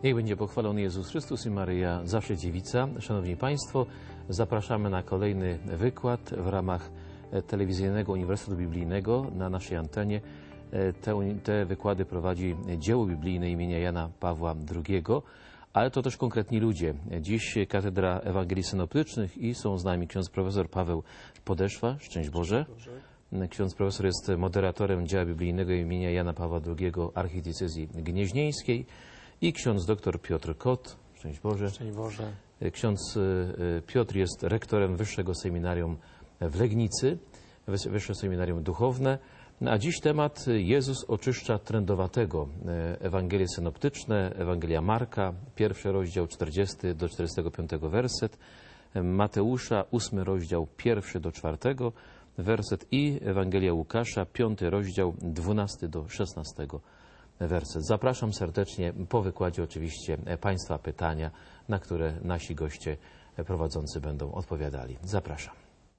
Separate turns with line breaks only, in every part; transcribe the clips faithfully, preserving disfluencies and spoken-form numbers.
Niech będzie pochwalony Jezus Chrystus i Maryja, zawsze dziewica. Szanowni Państwo, zapraszamy na kolejny wykład w ramach Telewizyjnego Uniwersytetu Biblijnego na naszej antenie. Te, te wykłady prowadzi dzieło biblijne imienia Jana Pawła drugiego, ale to też konkretni ludzie. Dziś Katedra Ewangelii Synoptycznych i są z nami ksiądz profesor Paweł Podeszwa. Szczęść Boże. Ksiądz profesor jest moderatorem dzieła biblijnego imienia Jana Pawła drugiego archidiecezji gnieźnieńskiej i ksiądz dr Piotr Kot. Szczęść Boże.
Szczęść Boże.
Ksiądz Piotr jest rektorem Wyższego Seminarium w Legnicy, Wyższe Seminarium Duchowne. A dziś temat Jezus oczyszcza trędowatego. Ewangelie synoptyczne, Ewangelia Marka, pierwszy rozdział, czterdziesty do czterdziestego piątego werset, Mateusza, ósmy rozdział, pierwszy do czwartego werset i Ewangelia Łukasza, piąty rozdział, dwunasty do szesnastego werset. Zapraszam serdecznie, po wykładzie oczywiście Państwa pytania, na które nasi goście prowadzący będą odpowiadali. Zapraszam.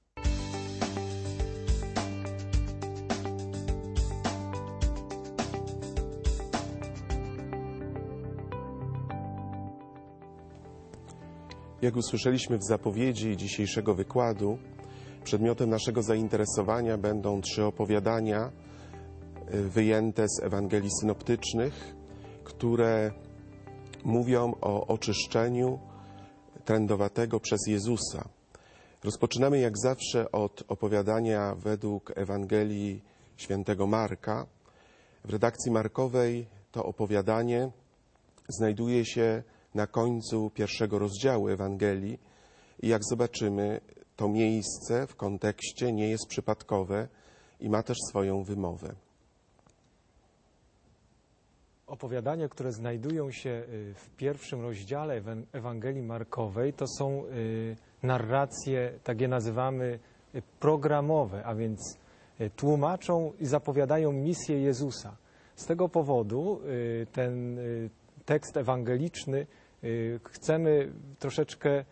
Jak usłyszeliśmy w zapowiedzi dzisiejszego wykładu, przedmiotem naszego zainteresowania będą trzy opowiadania wyjęte z Ewangelii synoptycznych, które mówią o oczyszczeniu trędowatego przez Jezusa. Rozpoczynamy jak zawsze od opowiadania według Ewangelii świętego Marka. W redakcji markowej to opowiadanie znajduje się na końcu pierwszego rozdziału Ewangelii i jak zobaczymy, to miejsce w kontekście nie jest przypadkowe i ma też swoją wymowę.
Opowiadania, które znajdują się w pierwszym rozdziale Ewangelii Markowej, to są narracje, tak je nazywamy, programowe, a więc tłumaczą i zapowiadają misję Jezusa. Z tego powodu ten tekst ewangeliczny chcemy troszeczkę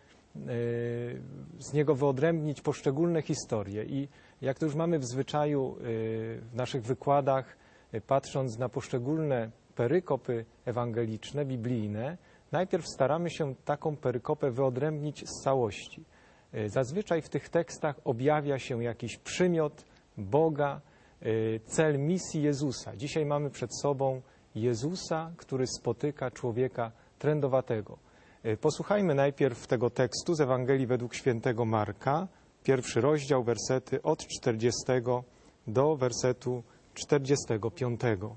z niego wyodrębnić poszczególne historie i jak to już mamy w zwyczaju w naszych wykładach, patrząc na poszczególne perykopy ewangeliczne, biblijne, najpierw staramy się taką perykopę wyodrębnić z całości. Zazwyczaj w tych tekstach objawia się jakiś przymiot Boga, cel misji Jezusa. Dzisiaj mamy przed sobą Jezusa, który spotyka człowieka trędowatego. Posłuchajmy najpierw tego tekstu z Ewangelii według świętego Marka, pierwszy rozdział, wersety od czterdziestego do wersetu czterdziestego piątego.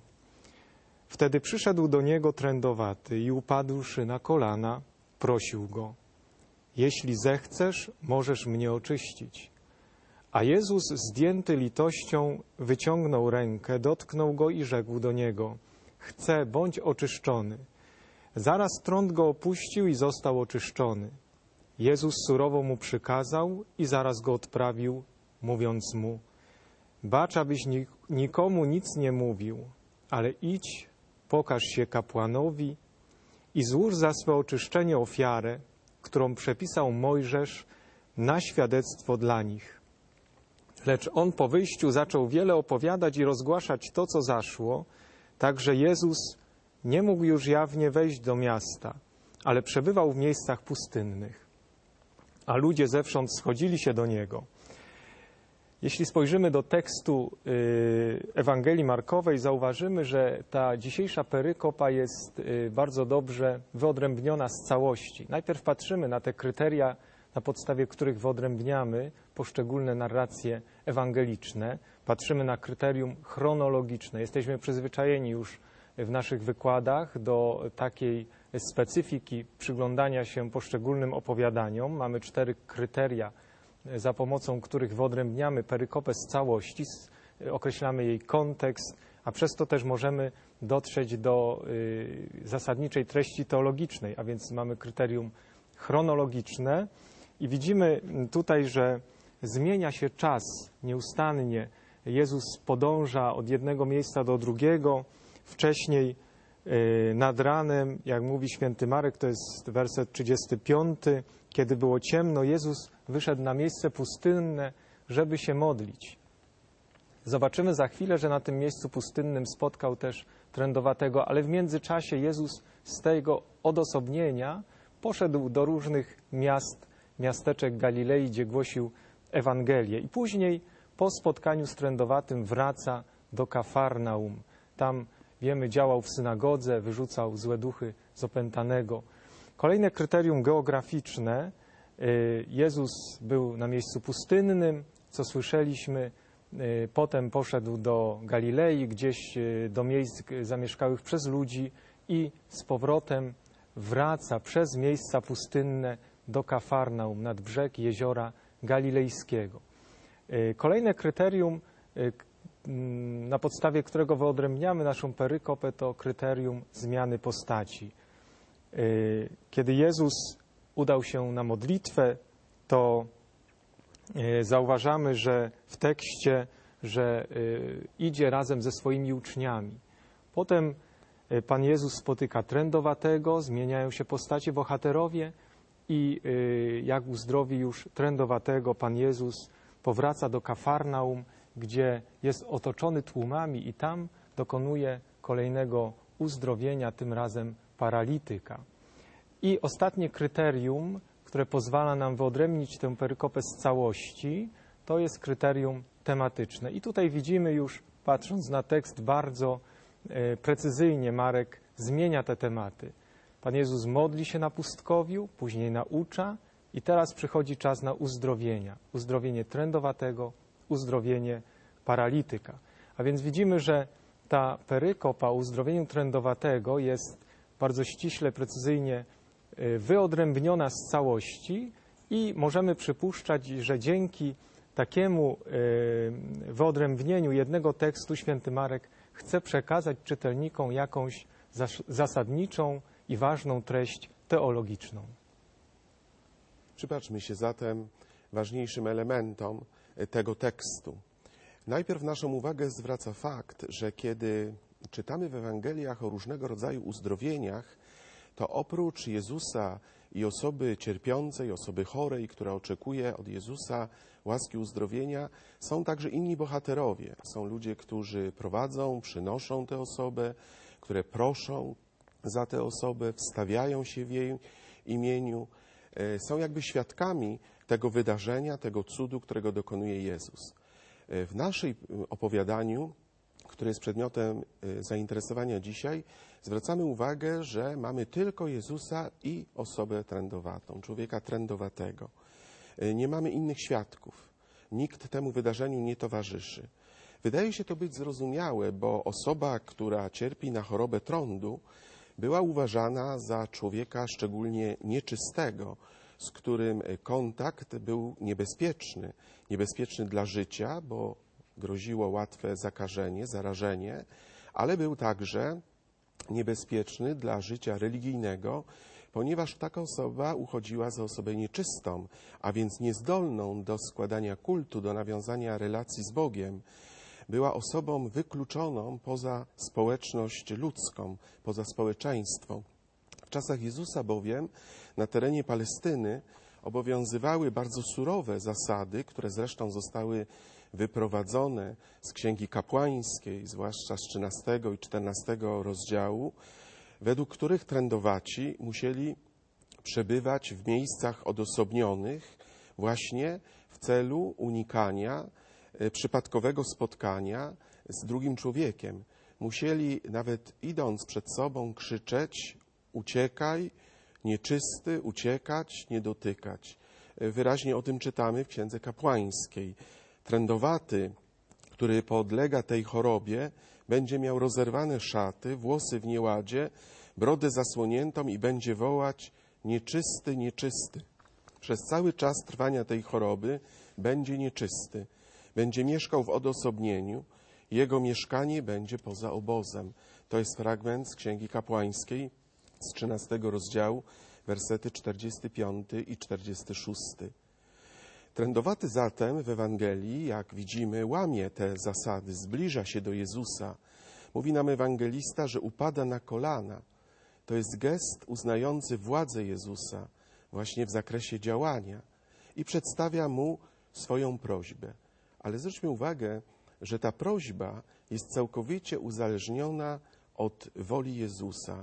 Wtedy przyszedł do niego trędowaty i upadłszy na kolana, prosił go: jeśli zechcesz, możesz mnie oczyścić. A Jezus, zdjęty litością, wyciągnął rękę, dotknął go i rzekł do niego: chcę, bądź oczyszczony. Zaraz trąd go opuścił i został oczyszczony. Jezus surowo mu przykazał i zaraz go odprawił, mówiąc mu: bacz, abyś nikomu nic nie mówił, ale idź, pokaż się kapłanowi i złóż za swe oczyszczenie ofiarę, którą przepisał Mojżesz na świadectwo dla nich. Lecz on po wyjściu zaczął wiele opowiadać i rozgłaszać to, co zaszło, tak że Jezus nie mógł już jawnie wejść do miasta, ale przebywał w miejscach pustynnych, a ludzie zewsząd schodzili się do Niego. Jeśli spojrzymy do tekstu Ewangelii Markowej, zauważymy, że ta dzisiejsza perykopa jest bardzo dobrze wyodrębniona z całości. Najpierw patrzymy na te kryteria, na podstawie których wyodrębniamy poszczególne narracje ewangeliczne. Patrzymy na kryterium chronologiczne. Jesteśmy przyzwyczajeni już w naszych wykładach do takiej specyfiki przyglądania się poszczególnym opowiadaniom. Mamy cztery kryteria, za pomocą których wyodrębniamy perykopę z całości, określamy jej kontekst, a przez to też możemy dotrzeć do y, zasadniczej treści teologicznej, a więc mamy kryterium chronologiczne i widzimy tutaj, że zmienia się czas nieustannie. Jezus podąża od jednego miejsca do drugiego. Wcześniej y, nad ranem, jak mówi święty Marek, to jest werset trzydziesty piąty, kiedy było ciemno, Jezus wyszedł na miejsce pustynne, żeby się modlić. Zobaczymy za chwilę, że na tym miejscu pustynnym spotkał też trędowatego, ale w międzyczasie Jezus z tego odosobnienia poszedł do różnych miast, miasteczek Galilei, gdzie głosił Ewangelię. I później po spotkaniu z trędowatym wraca do Kafarnaum. Tam, wiemy, działał w synagodze, wyrzucał złe duchy z opętanego. Kolejne kryterium geograficzne. Jezus był na miejscu pustynnym, co słyszeliśmy. Potem poszedł do Galilei, gdzieś do miejsc zamieszkałych przez ludzi i z powrotem wraca przez miejsca pustynne do Kafarnaum, nad brzeg jeziora Galilejskiego. Kolejne kryterium, na podstawie którego wyodrębniamy naszą perykopę, to kryterium zmiany postaci. Kiedy Jezus udał się na modlitwę, to zauważamy, że w tekście, że idzie razem ze swoimi uczniami. Potem Pan Jezus spotyka trędowatego, zmieniają się postacie, bohaterowie i jak uzdrowi już trędowatego, Pan Jezus powraca do Kafarnaum, gdzie jest otoczony tłumami i tam dokonuje kolejnego uzdrowienia, tym razem paralityka. I ostatnie kryterium, które pozwala nam wyodrębnić tę perykopę z całości, to jest kryterium tematyczne. I tutaj widzimy już, patrząc na tekst, bardzo precyzyjnie Marek zmienia te tematy. Pan Jezus modli się na pustkowiu, później naucza i teraz przychodzi czas na uzdrowienia. Uzdrowienie trędowatego, uzdrowienie paralityka. A więc widzimy, że ta perykopa o uzdrowieniu trędowatego jest bardzo ściśle, precyzyjnie wyodrębniona z całości i możemy przypuszczać, że dzięki takiemu wyodrębnieniu jednego tekstu święty Marek chce przekazać czytelnikom jakąś zasadniczą i ważną treść teologiczną.
Przypatrzmy się zatem ważniejszym elementom tego tekstu. Najpierw naszą uwagę zwraca fakt, że kiedy czytamy w Ewangeliach o różnego rodzaju uzdrowieniach, to oprócz Jezusa i osoby cierpiącej, osoby chorej, która oczekuje od Jezusa łaski uzdrowienia, są także inni bohaterowie. Są ludzie, którzy prowadzą, przynoszą tę osobę, które proszą za tę osobę, wstawiają się w jej imieniu. Są jakby świadkami tego wydarzenia, tego cudu, którego dokonuje Jezus. W naszej opowiadaniu, które jest przedmiotem zainteresowania dzisiaj, zwracamy uwagę, że mamy tylko Jezusa i osobę trędowatą, człowieka trędowatego. Nie mamy innych świadków. Nikt temu wydarzeniu nie towarzyszy. Wydaje się to być zrozumiałe, bo osoba, która cierpi na chorobę trądu, była uważana za człowieka szczególnie nieczystego, z którym kontakt był niebezpieczny. Niebezpieczny dla życia, bo groziło łatwe zakażenie, zarażenie, ale był także niebezpieczny dla życia religijnego, ponieważ taka osoba uchodziła za osobę nieczystą, a więc niezdolną do składania kultu, do nawiązania relacji z Bogiem. Była osobą wykluczoną poza społeczność ludzką, poza społeczeństwo. W czasach Jezusa bowiem na terenie Palestyny obowiązywały bardzo surowe zasady, które zresztą zostały wyprowadzone z Księgi Kapłańskiej, zwłaszcza z trzynastego i czternastego rozdziału, według których trędowaci musieli przebywać w miejscach odosobnionych właśnie w celu unikania przypadkowego spotkania z drugim człowiekiem. Musieli nawet idąc przed sobą krzyczeć: uciekaj, nieczysty, uciekać, nie dotykać. Wyraźnie o tym czytamy w Księdze Kapłańskiej. Trędowaty, który podlega tej chorobie, będzie miał rozerwane szaty, włosy w nieładzie, brodę zasłoniętą i będzie wołać: nieczysty, nieczysty. Przez cały czas trwania tej choroby będzie nieczysty. Będzie mieszkał w odosobnieniu, jego mieszkanie będzie poza obozem. To jest fragment z Księgi Kapłańskiej z trzynastego rozdziału, wersety czterdziesty piąty i czterdziesty szósty. Trędowaty zatem w Ewangelii, jak widzimy, łamie te zasady, zbliża się do Jezusa. Mówi nam ewangelista, że upada na kolana. To jest gest uznający władzę Jezusa właśnie w zakresie działania i przedstawia Mu swoją prośbę. Ale zwróćmy uwagę, że ta prośba jest całkowicie uzależniona od woli Jezusa.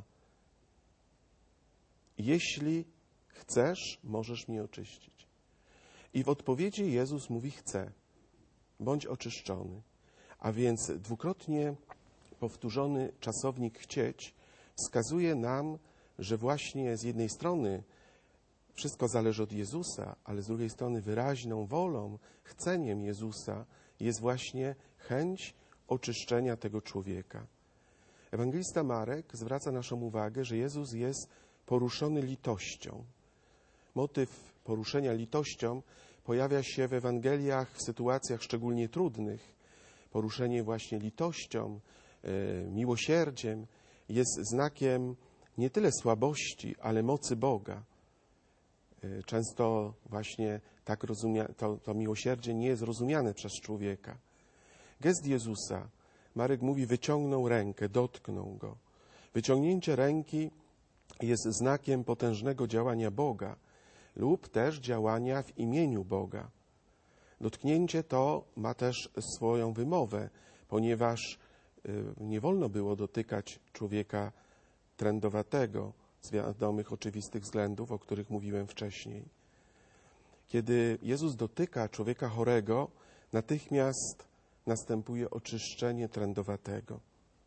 Jeśli chcesz, możesz mnie oczyścić. I w odpowiedzi Jezus mówi: chcę, bądź oczyszczony. A więc dwukrotnie powtórzony czasownik chcieć wskazuje nam, że właśnie z jednej strony wszystko zależy od Jezusa, ale z drugiej strony wyraźną wolą, chceniem Jezusa jest właśnie chęć oczyszczenia tego człowieka. Ewangelista Marek zwraca naszą uwagę, że Jezus jest poruszony litością. Motyw poruszenia litością pojawia się w Ewangeliach w sytuacjach szczególnie trudnych. Poruszenie właśnie litością, miłosierdziem jest znakiem nie tyle słabości, ale mocy Boga. Często właśnie tak rozumia, to, to miłosierdzie nie jest rozumiane przez człowieka. Gest Jezusa, Marek mówi, wyciągnął rękę, dotknął go. Wyciągnięcie ręki jest znakiem potężnego działania Boga lub też działania w imieniu Boga. Dotknięcie to ma też swoją wymowę, ponieważ nie wolno było dotykać człowieka trędowatego z wiadomych, oczywistych względów, o których mówiłem wcześniej. Kiedy Jezus dotyka człowieka chorego, natychmiast następuje oczyszczenie trędowatego.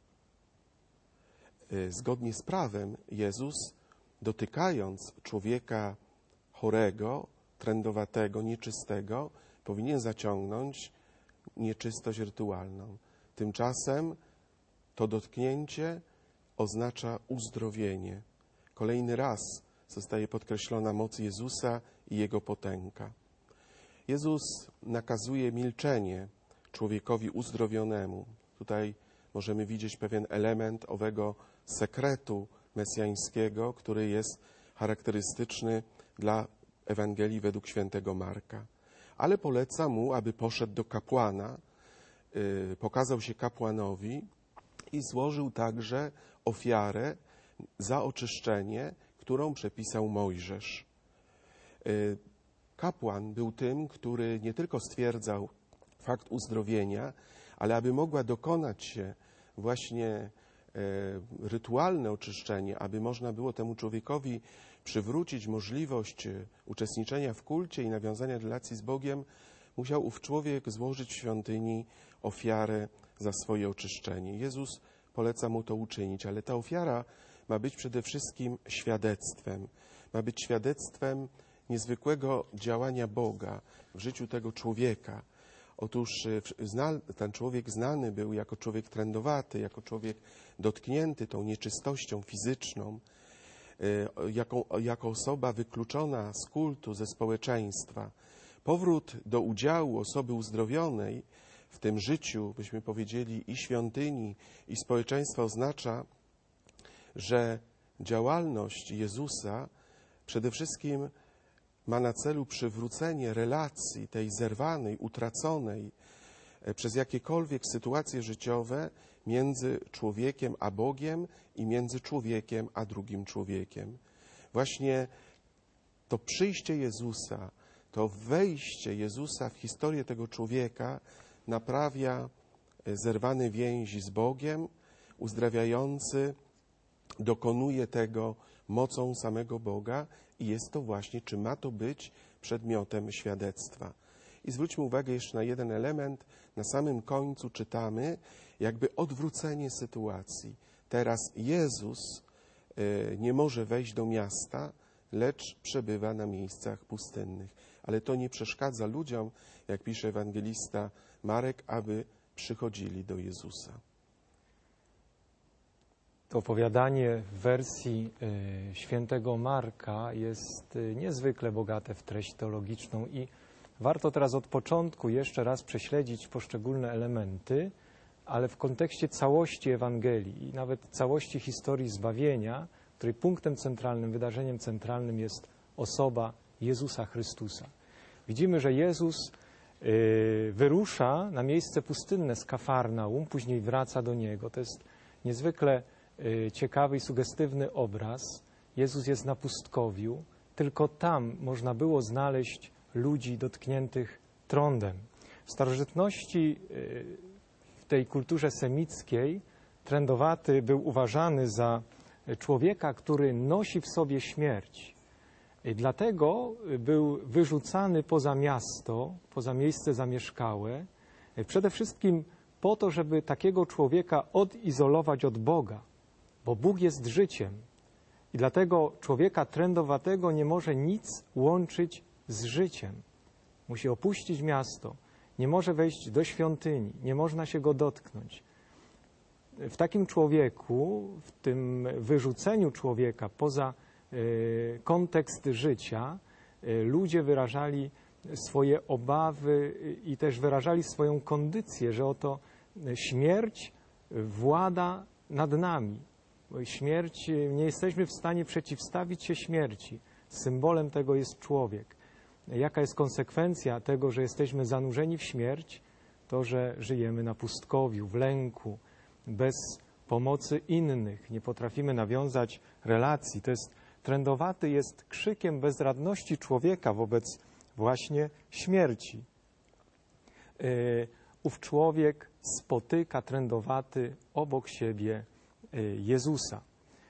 Zgodnie z prawem Jezus, dotykając człowieka chorego, trędowatego, nieczystego, powinien zaciągnąć nieczystość rytualną. Tymczasem to dotknięcie oznacza uzdrowienie. Kolejny raz zostaje podkreślona moc Jezusa i Jego potęga. Jezus nakazuje milczenie człowiekowi uzdrowionemu. Tutaj możemy widzieć pewien element owego sekretu mesjańskiego, który jest charakterystyczny dla Ewangelii według świętego Marka. Ale poleca mu, aby poszedł do kapłana, yy, pokazał się kapłanowi i złożył także ofiarę za oczyszczenie, którą przepisał Mojżesz. Yy, kapłan był tym, który nie tylko stwierdzał fakt uzdrowienia, ale aby mogła dokonać się właśnie rytualne oczyszczenie, aby można było temu człowiekowi przywrócić możliwość uczestniczenia w kulcie i nawiązania relacji z Bogiem, musiał ów człowiek złożyć w świątyni ofiarę za swoje oczyszczenie. Jezus poleca mu to uczynić, ale ta ofiara ma być przede wszystkim świadectwem. Ma być świadectwem niezwykłego działania Boga w życiu tego człowieka. Otóż ten człowiek znany był jako człowiek trędowaty, jako człowiek dotknięty tą nieczystością fizyczną, jako, jako osoba wykluczona z kultu, ze społeczeństwa. Powrót do udziału osoby uzdrowionej w tym życiu, byśmy powiedzieli, i świątyni, i społeczeństwa oznacza, że działalność Jezusa przede wszystkim ma na celu przywrócenie relacji tej zerwanej, utraconej przez jakiekolwiek sytuacje życiowe między człowiekiem a Bogiem i między człowiekiem a drugim człowiekiem. Właśnie to przyjście Jezusa, to wejście Jezusa w historię tego człowieka naprawia zerwane więzi z Bogiem, uzdrawiający dokonuje tego mocą samego Boga i jest to właśnie, czy ma to być przedmiotem świadectwa. I zwróćmy uwagę jeszcze na jeden element. Na samym końcu czytamy jakby odwrócenie sytuacji. Teraz Jezus nie może wejść do miasta, lecz przebywa na miejscach pustynnych. Ale to nie przeszkadza ludziom, jak pisze ewangelista Marek, aby przychodzili do Jezusa.
To opowiadanie w wersji y, świętego Marka jest y, niezwykle bogate w treść teologiczną i warto teraz od początku jeszcze raz prześledzić poszczególne elementy, ale w kontekście całości Ewangelii i nawet całości historii zbawienia, której punktem centralnym, wydarzeniem centralnym jest osoba Jezusa Chrystusa. Widzimy, że Jezus y, wyrusza na miejsce pustynne z Kafarnaum, później wraca do niego. To jest niezwykle ciekawy i sugestywny obraz. Jezus jest na pustkowiu. Tylko tam można było znaleźć ludzi dotkniętych trądem. W starożytności tej kulturze semickiej trędowaty był uważany za człowieka, który nosi w sobie śmierć. I dlatego był wyrzucany poza miasto, poza miejsce zamieszkałe, przede wszystkim po to, żeby takiego człowieka odizolować od Boga, bo Bóg jest życiem. I dlatego człowieka trędowatego nie może nic łączyć z życiem. Musi opuścić miasto, nie może wejść do świątyni, nie można się go dotknąć. W takim człowieku, w tym wyrzuceniu człowieka poza y, kontekst życia, y, ludzie wyrażali swoje obawy i też wyrażali swoją kondycję, że oto śmierć włada nad nami. Śmierć, nie jesteśmy w stanie przeciwstawić się śmierci. Symbolem tego jest człowiek. Jaka jest konsekwencja tego, że jesteśmy zanurzeni w śmierć? To, że żyjemy na pustkowiu, w lęku, bez pomocy innych. Nie potrafimy nawiązać relacji. To jest, trędowaty jest krzykiem bezradności człowieka wobec właśnie śmierci. Yy, ów człowiek spotyka trędowaty obok siebie Jezusa.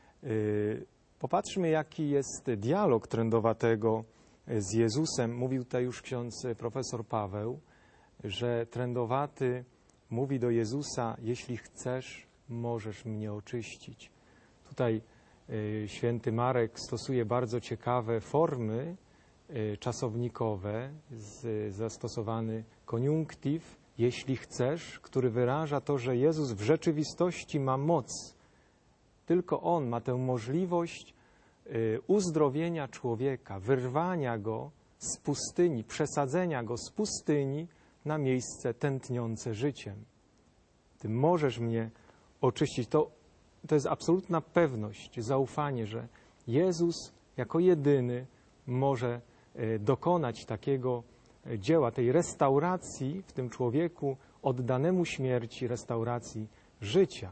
Popatrzmy, jaki jest dialog trędowatego z Jezusem. Mówił tutaj już ksiądz profesor Paweł, że trędowaty mówi do Jezusa: jeśli chcesz, możesz mnie oczyścić. Tutaj święty Marek stosuje bardzo ciekawe formy czasownikowe, zastosowany koniunktyw, jeśli chcesz, który wyraża to, że Jezus w rzeczywistości ma moc. Tylko On ma tę możliwość uzdrowienia człowieka, wyrwania go z pustyni, przesadzenia go z pustyni na miejsce tętniące życiem. Ty możesz mnie oczyścić. To, to jest absolutna pewność, zaufanie, że Jezus jako jedyny może dokonać takiego dzieła, tej restauracji w tym człowieku oddanemu śmierci, restauracji życia.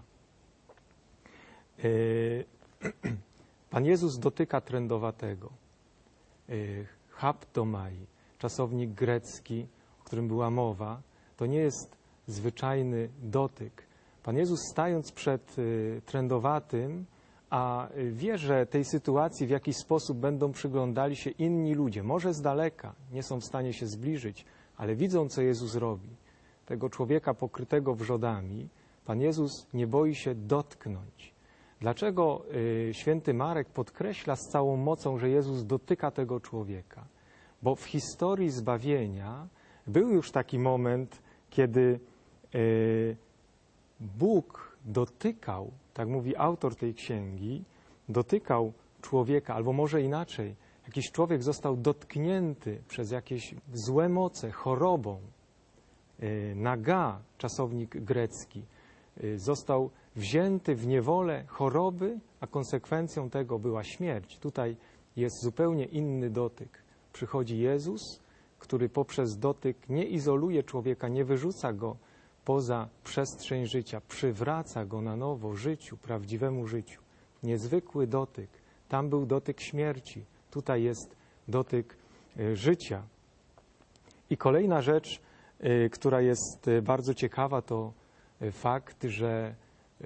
Pan Jezus dotyka trędowatego. Haptomai, czasownik grecki, o którym była mowa, to nie jest zwyczajny dotyk. Pan Jezus, stając przed trędowatym, a wie, że tej sytuacji w jakiś sposób będą przyglądali się inni ludzie, może z daleka, nie są w stanie się zbliżyć, ale widzą, co Jezus robi. Tego człowieka pokrytego wrzodami Pan Jezus nie boi się dotknąć. Dlaczego y, święty Marek podkreśla z całą mocą, że Jezus dotyka tego człowieka? Bo w historii zbawienia był już taki moment, kiedy y, Bóg dotykał, tak mówi autor tej księgi, dotykał człowieka, albo może inaczej, jakiś człowiek został dotknięty przez jakieś złe moce, chorobą. Naga, czasownik grecki, został wzięty w niewolę choroby, a konsekwencją tego była śmierć. Tutaj jest zupełnie inny dotyk. Przychodzi Jezus, który poprzez dotyk nie izoluje człowieka, nie wyrzuca go poza przestrzeń życia, przywraca go na nowo życiu, prawdziwemu życiu. Niezwykły dotyk. Tam był dotyk śmierci, tutaj jest dotyk życia. I kolejna rzecz, która jest bardzo ciekawa, to fakt, że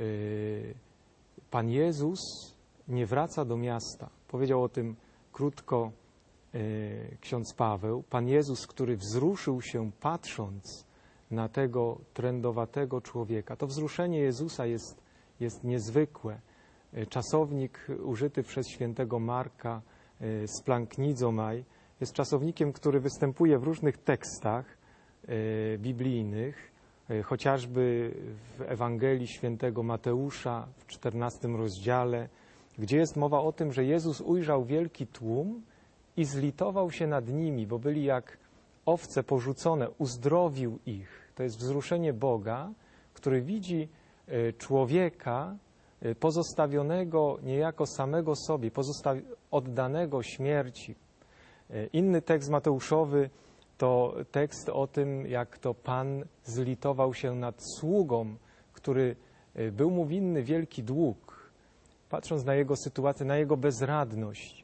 Pan Jezus nie wraca do miasta. Powiedział o tym krótko ksiądz Paweł. Pan Jezus, który wzruszył się patrząc na tego trędowatego człowieka. To wzruszenie Jezusa jest, jest niezwykłe. Czasownik użyty przez świętego Marka, splanknidzomai, jest czasownikiem, który występuje w różnych tekstach biblijnych, chociażby w Ewangelii świętego Mateusza w czternastym rozdziale, gdzie jest mowa o tym, że Jezus ujrzał wielki tłum i zlitował się nad nimi, bo byli jak owce porzucone, uzdrowił ich. To jest wzruszenie Boga, który widzi człowieka pozostawionego niejako samego sobie, pozostawi- oddanego śmierci. Inny tekst mateuszowy to tekst o tym, jak to Pan zlitował się nad sługą, który był mu winny wielki dług. Patrząc na jego sytuację, na jego bezradność,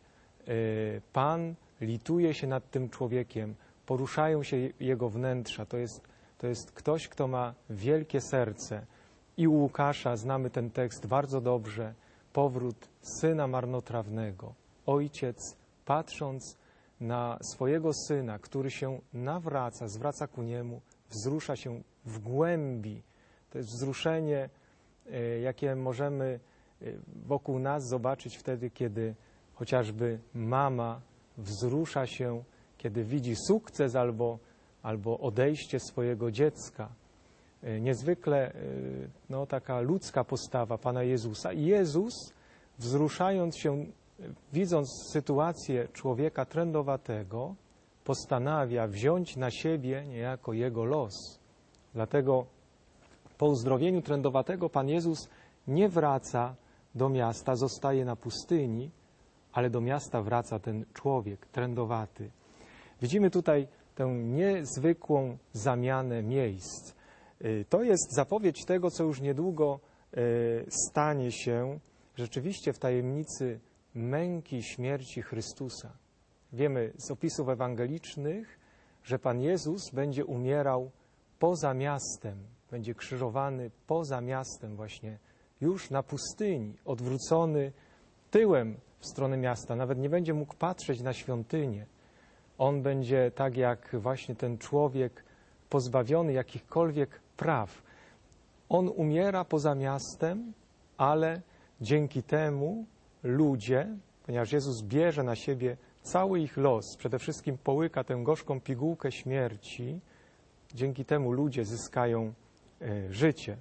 Pan lituje się nad tym człowiekiem, poruszają się jego wnętrza. To jest To jest ktoś, kto ma wielkie serce. I u Łukasza znamy ten tekst bardzo dobrze. Powrót syna marnotrawnego. Ojciec, patrząc na swojego syna, który się nawraca, zwraca ku niemu, wzrusza się w głębi. To jest wzruszenie, jakie możemy wokół nas zobaczyć wtedy, kiedy chociażby mama wzrusza się, kiedy widzi sukces albo, albo odejście swojego dziecka. Niezwykle no, taka ludzka postawa Pana Jezusa. I Jezus, wzruszając się, widząc sytuację człowieka trędowatego, postanawia wziąć na siebie niejako jego los. Dlatego po uzdrowieniu trędowatego Pan Jezus nie wraca do miasta, zostaje na pustyni, ale do miasta wraca ten człowiek trędowaty. Widzimy tutaj tę niezwykłą zamianę miejsc. To jest zapowiedź tego, co już niedługo stanie się rzeczywiście w tajemnicy męki, śmierci Chrystusa. Wiemy z opisów ewangelicznych, że Pan Jezus będzie umierał poza miastem, będzie krzyżowany poza miastem właśnie, już na pustyni, odwrócony tyłem w stronę miasta. Nawet nie będzie mógł patrzeć na świątynię. On będzie tak jak właśnie ten człowiek pozbawiony jakichkolwiek praw. On umiera poza miastem, ale dzięki temu ludzie, ponieważ Jezus bierze na siebie cały ich los, przede wszystkim połyka tę gorzką pigułkę śmierci, dzięki temu ludzie zyskają życie.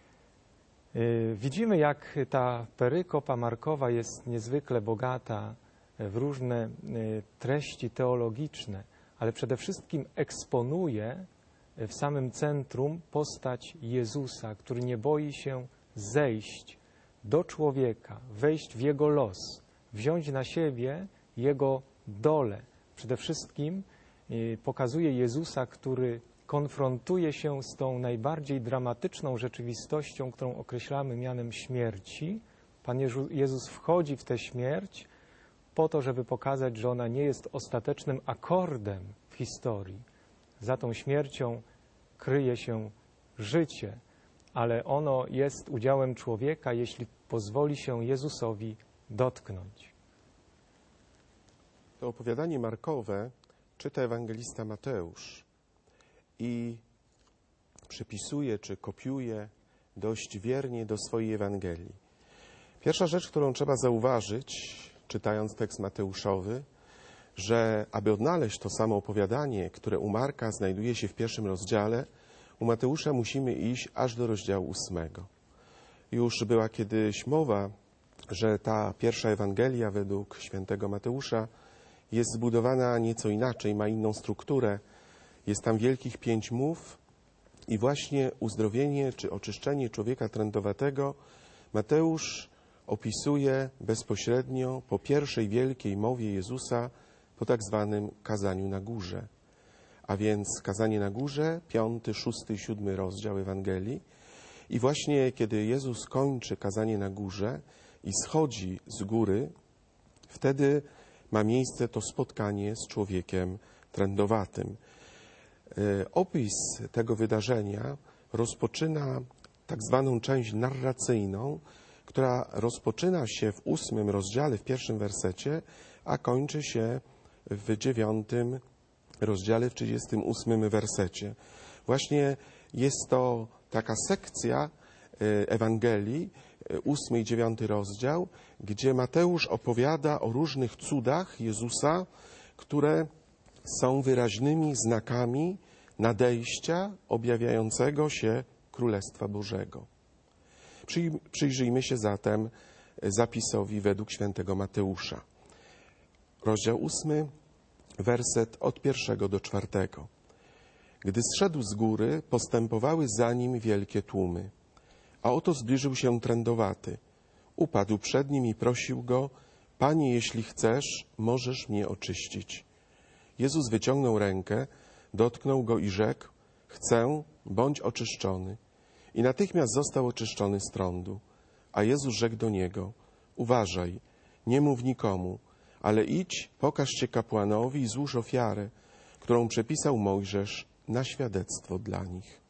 Widzimy, jak ta perykopa markowa jest niezwykle bogata w różne treści teologiczne, ale przede wszystkim eksponuje w samym centrum postać Jezusa, który nie boi się zejść do człowieka, wejść w jego los, wziąć na siebie jego dolę. Przede wszystkim pokazuje Jezusa, który konfrontuje się z tą najbardziej dramatyczną rzeczywistością, którą określamy mianem śmierci. Pan Jezus wchodzi w tę śmierć po to, żeby pokazać, że ona nie jest ostatecznym akordem w historii. Za tą śmiercią kryje się życie, ale ono jest udziałem człowieka, jeśli pozwoli się Jezusowi dotknąć.
To opowiadanie markowe czyta ewangelista Mateusz i przypisuje czy kopiuje dość wiernie do swojej Ewangelii. Pierwsza rzecz, którą trzeba zauważyć, czytając tekst mateuszowy, że aby odnaleźć to samo opowiadanie, które u Marka znajduje się w pierwszym rozdziale, u Mateusza musimy iść aż do rozdziału ósmego. Już była kiedyś mowa, że ta pierwsza Ewangelia według świętego Mateusza jest zbudowana nieco inaczej, ma inną strukturę. Jest tam wielkich pięć mów i właśnie uzdrowienie czy oczyszczenie człowieka trędowatego Mateusz opisuje bezpośrednio po pierwszej wielkiej mowie Jezusa, po tak zwanym kazaniu na górze. A więc kazanie na górze, piąty, szósty i siódmy rozdział Ewangelii. I właśnie kiedy Jezus kończy kazanie na górze i schodzi z góry, wtedy ma miejsce to spotkanie z człowiekiem trędowatym. Opis tego wydarzenia rozpoczyna tak zwaną część narracyjną, która rozpoczyna się w ósmym rozdziale, w pierwszym wersecie, a kończy się w dziewiątym rozdziale, w trzydziestym ósmym wersecie. Właśnie jest to taka sekcja Ewangelii, ósmy i dziewiąty rozdział, gdzie Mateusz opowiada o różnych cudach Jezusa, które są wyraźnymi znakami nadejścia objawiającego się Królestwa Bożego. Przyjrzyjmy się zatem zapisowi według świętego Mateusza. Rozdział ósmy, werset od pierwszego do czwartego. Gdy zszedł z góry, postępowały za nim wielkie tłumy. A oto zbliżył się trędowaty. Upadł przed nim i prosił go: Panie, jeśli chcesz, możesz mnie oczyścić. Jezus wyciągnął rękę, dotknął go i rzekł: Chcę, bądź oczyszczony. I natychmiast został oczyszczony z trądu. A Jezus rzekł do niego: Uważaj, nie mów nikomu, ale idź, pokaż się kapłanowi i złóż ofiarę, którą przepisał Mojżesz na świadectwo dla nich.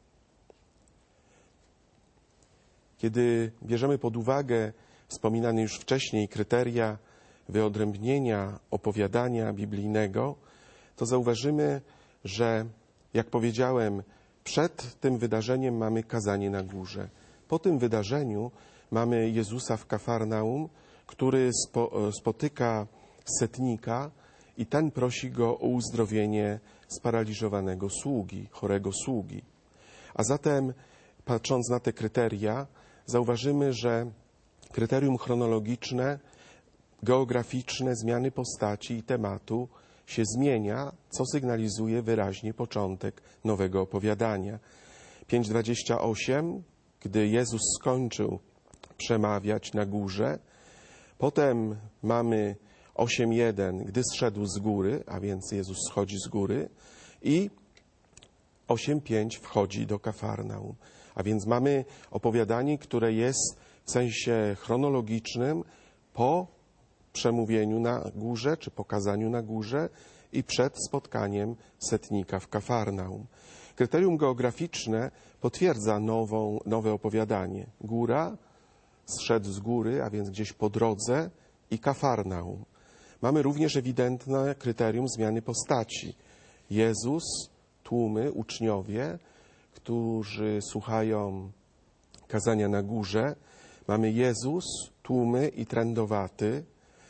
Kiedy bierzemy pod uwagę wspominane już wcześniej kryteria wyodrębnienia opowiadania biblijnego, to zauważymy, że, jak powiedziałem, przed tym wydarzeniem mamy kazanie na górze. Po tym wydarzeniu mamy Jezusa w Kafarnaum, który spo, spotyka setnika i ten prosi go o uzdrowienie sparaliżowanego sługi, chorego sługi. A zatem, patrząc na te kryteria, zauważymy, że kryterium chronologiczne, geograficzne, zmiany postaci i tematu się zmienia, co sygnalizuje wyraźnie początek nowego opowiadania. pięć dwadzieścia osiem, gdy Jezus skończył przemawiać na górze. Potem mamy osiem jeden, gdy zszedł z góry, a więc Jezus schodzi z góry. I osiem pięć wchodzi do Kafarnaum. A więc mamy opowiadanie, które jest w sensie chronologicznym po przemówieniu na górze, czy pokazaniu na górze i przed spotkaniem setnika w Kafarnaum. Kryterium geograficzne potwierdza nową, nowe opowiadanie. Góra, zszedł z góry, a więc gdzieś po drodze, i Kafarnaum. Mamy również ewidentne kryterium zmiany postaci. Jezus, tłumy, uczniowie, którzy słuchają kazania na górze. Mamy Jezus, tłumy i trędowaty,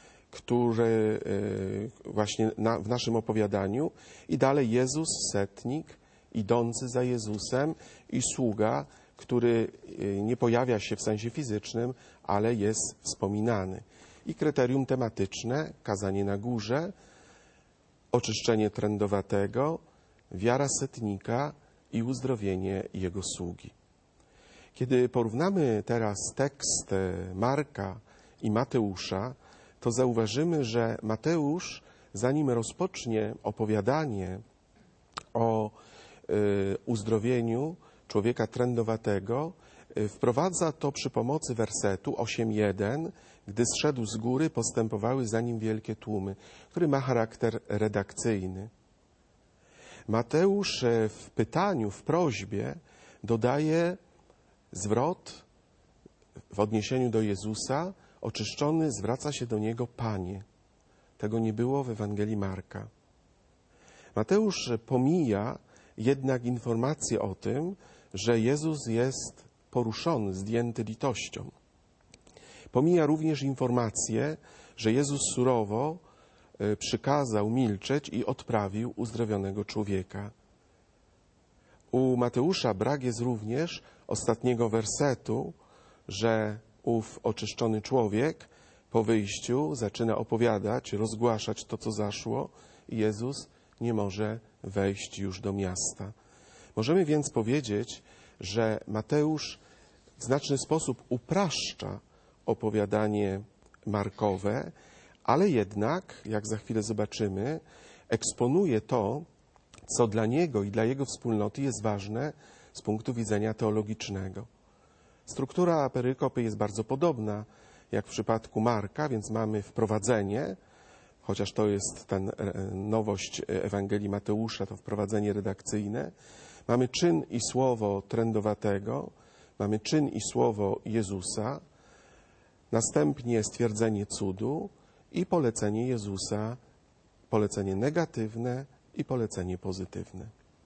który właśnie na, w naszym opowiadaniu, i dalej Jezus, setnik, idący za Jezusem, i sługa, który nie pojawia się w sensie fizycznym, ale jest wspominany. I kryterium tematyczne, kazanie na górze, oczyszczenie trędowatego, wiara setnika i uzdrowienie jego sługi. Kiedy porównamy teraz tekst Marka i Mateusza, to zauważymy, że Mateusz, zanim rozpocznie opowiadanie o y, uzdrowieniu człowieka trędowatego, y, wprowadza to przy pomocy wersetu osiem jeden, gdy zszedł z góry, postępowały za nim wielkie tłumy, który ma charakter redakcyjny. Mateusz w pytaniu, w prośbie dodaje zwrot w odniesieniu do Jezusa. Oczyszczony zwraca się do Niego Panie. Tego nie było w Ewangelii Marka. Mateusz pomija jednak informację o tym, że Jezus jest poruszony, zdjęty litością. Pomija również informację, że Jezus surowo przykazał milczeć i odprawił uzdrowionego człowieka. U Mateusza brak jest również ostatniego wersetu, że ów oczyszczony człowiek po wyjściu zaczyna opowiadać, rozgłaszać to, co zaszło, i Jezus nie może wejść już do miasta. Możemy więc powiedzieć, że Mateusz w znaczny sposób upraszcza opowiadanie markowe, ale jednak, jak za chwilę zobaczymy, eksponuje to, co dla niego i dla jego wspólnoty jest ważne z punktu widzenia teologicznego. Struktura perykopy jest bardzo podobna jak w przypadku Marka, więc mamy wprowadzenie, chociaż to jest ta nowość Ewangelii Mateusza, to wprowadzenie redakcyjne. Mamy czyn i słowo trędowatego, mamy czyn i słowo Jezusa, następnie stwierdzenie cudu i polecenie Jezusa, polecenie negatywne i polecenie pozytywne.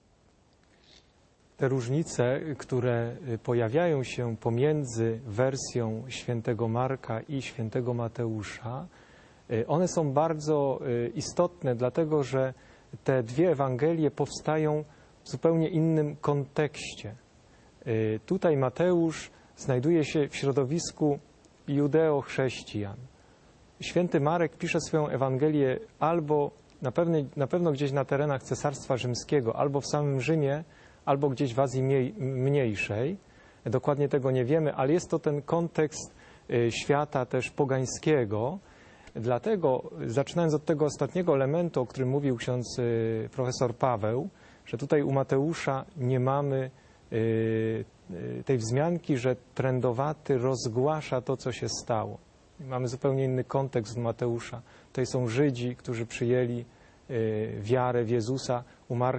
Te różnice, które pojawiają się pomiędzy wersją świętego Marka i świętego Mateusza, one są bardzo istotne, dlatego że te dwie Ewangelie powstają w zupełnie innym kontekście. Tutaj Mateusz znajduje się w środowisku judeo-chrześcijan. Święty Marek pisze swoją Ewangelię albo na pewno, na pewno gdzieś na terenach Cesarstwa Rzymskiego, albo w samym Rzymie, albo gdzieś w Azji Mniejszej. Dokładnie tego nie wiemy, ale jest to ten kontekst świata też pogańskiego. Dlatego, zaczynając od tego ostatniego elementu, o którym mówił ksiądz profesor Paweł, że tutaj u Mateusza nie mamy tej wzmianki, że trędowaty rozgłasza to, co się stało. Mamy zupełnie inny kontekst u Mateusza. Tutaj są Żydzi, którzy przyjęli wiarę w Jezusa. U Marka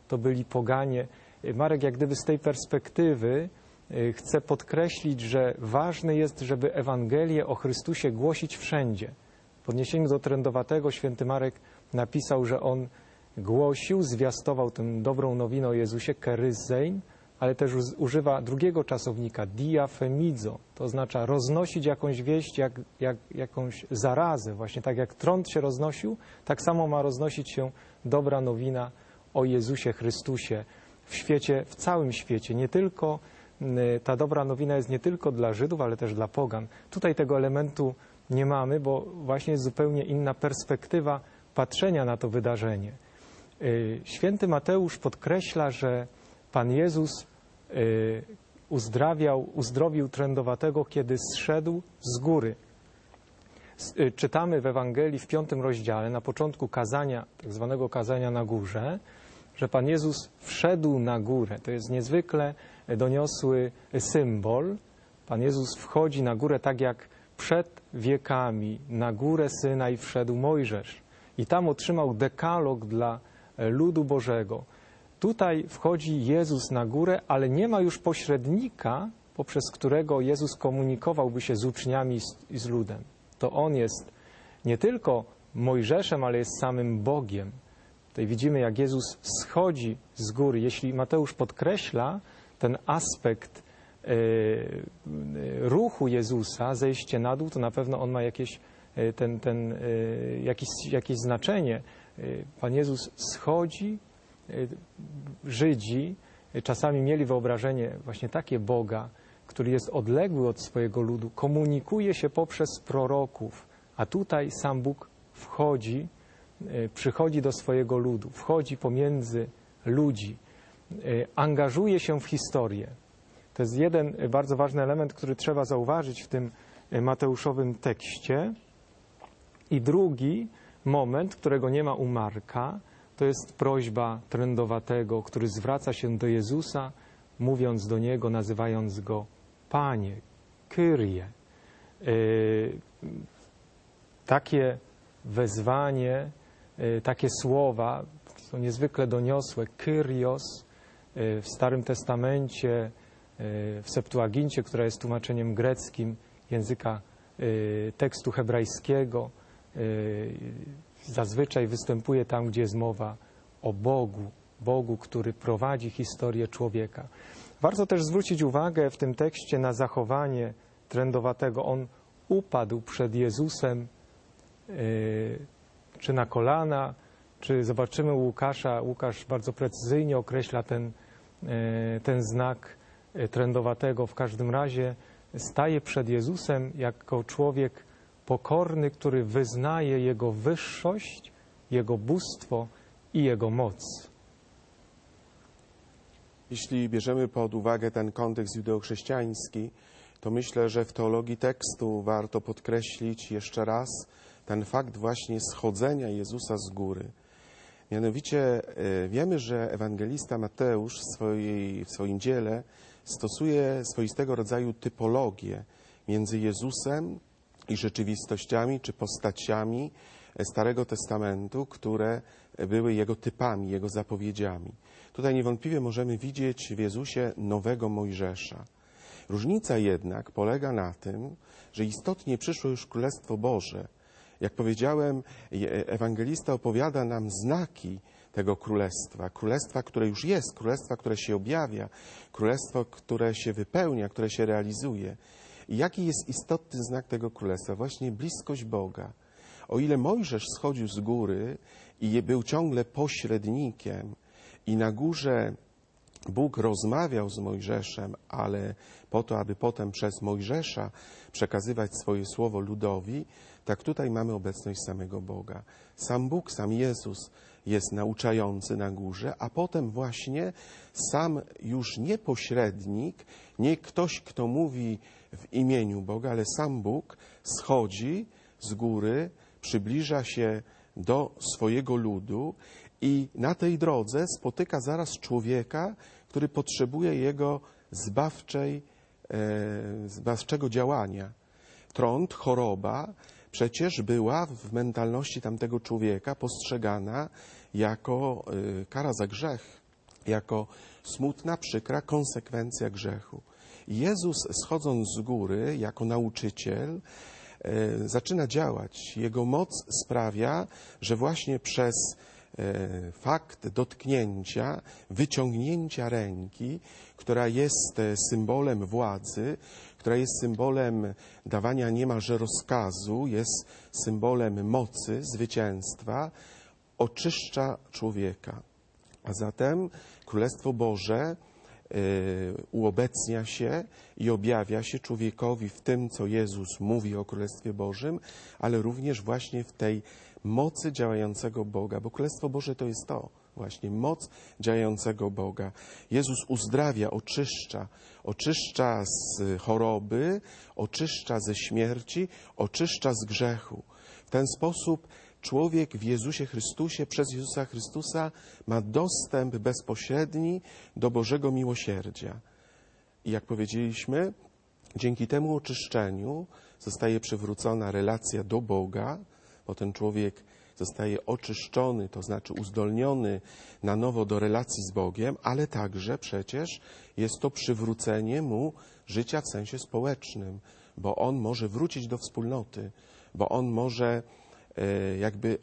to byli poganie. Marek jak gdyby z tej perspektywy chce podkreślić, że ważne jest, żeby Ewangelię o Chrystusie głosić wszędzie. W odniesieniu do trędowatego święty Marek napisał, że on głosił, zwiastował tę dobrą nowinę o Jezusie, keryzein, ale też używa drugiego czasownika, diafemidzo, to oznacza roznosić jakąś wieść, jak, jak, jakąś zarazę. Właśnie tak jak trąd się roznosił, tak samo ma roznosić się dobra nowina o Jezusie Chrystusie w świecie, w całym świecie. Nie tylko ta dobra nowina jest nie tylko dla Żydów, ale też dla pogan. Tutaj tego elementu nie mamy, bo właśnie jest zupełnie inna perspektywa patrzenia na to wydarzenie. Święty Mateusz podkreśla, że Pan Jezus uzdrawiał, uzdrowił trędowatego, kiedy zszedł z góry. Czytamy w Ewangelii w piątym rozdziale, na początku kazania, tak zwanego kazania na górze, że Pan Jezus wszedł na górę. To jest niezwykle doniosły symbol. Pan Jezus wchodzi na górę tak jak przed wiekami na górę Synaj wszedł Mojżesz i tam otrzymał dekalog dla ludu Bożego. Tutaj wchodzi Jezus na górę, ale nie ma już pośrednika, poprzez którego Jezus komunikowałby się z uczniami i z ludem. To On jest nie tylko Mojżeszem, ale jest samym Bogiem. Tutaj widzimy, jak Jezus schodzi z góry. Jeśli Mateusz podkreśla ten aspekt e, ruchu Jezusa, zejście na dół, to na pewno on ma jakieś, ten, ten, e, jakieś, jakieś znaczenie. Pan Jezus schodzi. Żydzi czasami mieli wyobrażenie właśnie takie Boga, który jest odległy od swojego ludu, komunikuje się poprzez proroków, a tutaj sam Bóg wchodzi, przychodzi do swojego ludu, wchodzi pomiędzy ludzi, angażuje się w historię. To jest jeden bardzo ważny element, który trzeba zauważyć w tym mateuszowym tekście. I drugi moment, którego nie ma u Marka, to jest prośba trędowatego, który zwraca się do Jezusa, mówiąc do Niego, nazywając Go Panie, Kyrie. Yy, takie wezwanie, yy, takie słowa są niezwykle doniosłe. Kyrios yy, w Starym Testamencie, yy, w Septuagincie, która jest tłumaczeniem greckim języka yy, tekstu hebrajskiego, yy, zazwyczaj występuje tam, gdzie jest mowa o Bogu, Bogu, który prowadzi historię człowieka. Warto też zwrócić uwagę w tym tekście na zachowanie trędowatego. On upadł przed Jezusem, yy, czy na kolana, czy zobaczymy u Łukasza, Łukasz bardzo precyzyjnie określa ten, yy, ten znak trędowatego. W każdym razie staje przed Jezusem jako człowiek pokorny, który wyznaje Jego wyższość, Jego bóstwo i Jego moc.
Jeśli bierzemy pod uwagę ten kontekst judeochrześcijański, to myślę, że w teologii tekstu warto podkreślić jeszcze raz ten fakt właśnie schodzenia Jezusa z góry. Mianowicie wiemy, że ewangelista Mateusz w, swojej, w swoim dziele stosuje swoistego rodzaju typologię między Jezusem i rzeczywistościami czy postaciami Starego Testamentu, które były Jego typami, Jego zapowiedziami. Tutaj niewątpliwie możemy widzieć w Jezusie nowego Mojżesza. Różnica jednak polega na tym, że istotnie przyszło już Królestwo Boże. Jak powiedziałem, ewangelista opowiada nam znaki tego Królestwa. Królestwa, które już jest, Królestwa, które się objawia, Królestwo, które się wypełnia, które się realizuje. I jaki jest istotny znak tego Królestwa? Właśnie bliskość Boga. O ile Mojżesz schodził z góry i był ciągle pośrednikiem i na górze Bóg rozmawiał z Mojżeszem, ale po to, aby potem przez Mojżesza przekazywać swoje słowo ludowi, tak tutaj mamy obecność samego Boga. Sam Bóg, sam Jezus jest nauczający na górze, a potem właśnie sam już nie pośrednik, nie ktoś, kto mówi w imieniu Boga, ale sam Bóg schodzi z góry, przybliża się do swojego ludu i na tej drodze spotyka zaraz człowieka, który potrzebuje jego zbawczej, e, zbawczego działania. Trąd, choroba przecież była w mentalności tamtego człowieka postrzegana jako y, kara za grzech. jako smutna, przykra konsekwencja grzechu. Jezus, schodząc z góry jako nauczyciel, e, zaczyna działać. Jego moc sprawia, że właśnie przez e, fakt dotknięcia, wyciągnięcia ręki, która jest symbolem władzy, która jest symbolem dawania niemalże rozkazu, jest symbolem mocy, zwycięstwa, oczyszcza człowieka. A zatem Królestwo Boże y, uobecnia się i objawia się człowiekowi w tym, co Jezus mówi o Królestwie Bożym, ale również właśnie w tej mocy działającego Boga, bo Królestwo Boże to jest to, właśnie moc działającego Boga. Jezus uzdrawia, oczyszcza, oczyszcza z choroby, oczyszcza ze śmierci, oczyszcza z grzechu. W ten sposób człowiek w Jezusie Chrystusie, przez Jezusa Chrystusa ma dostęp bezpośredni do Bożego miłosierdzia. I jak powiedzieliśmy, dzięki temu oczyszczeniu zostaje przywrócona relacja do Boga, bo ten człowiek zostaje oczyszczony, to znaczy uzdolniony na nowo do relacji z Bogiem, ale także przecież jest to przywrócenie mu życia w sensie społecznym, bo on może wrócić do wspólnoty, bo on może e, jakby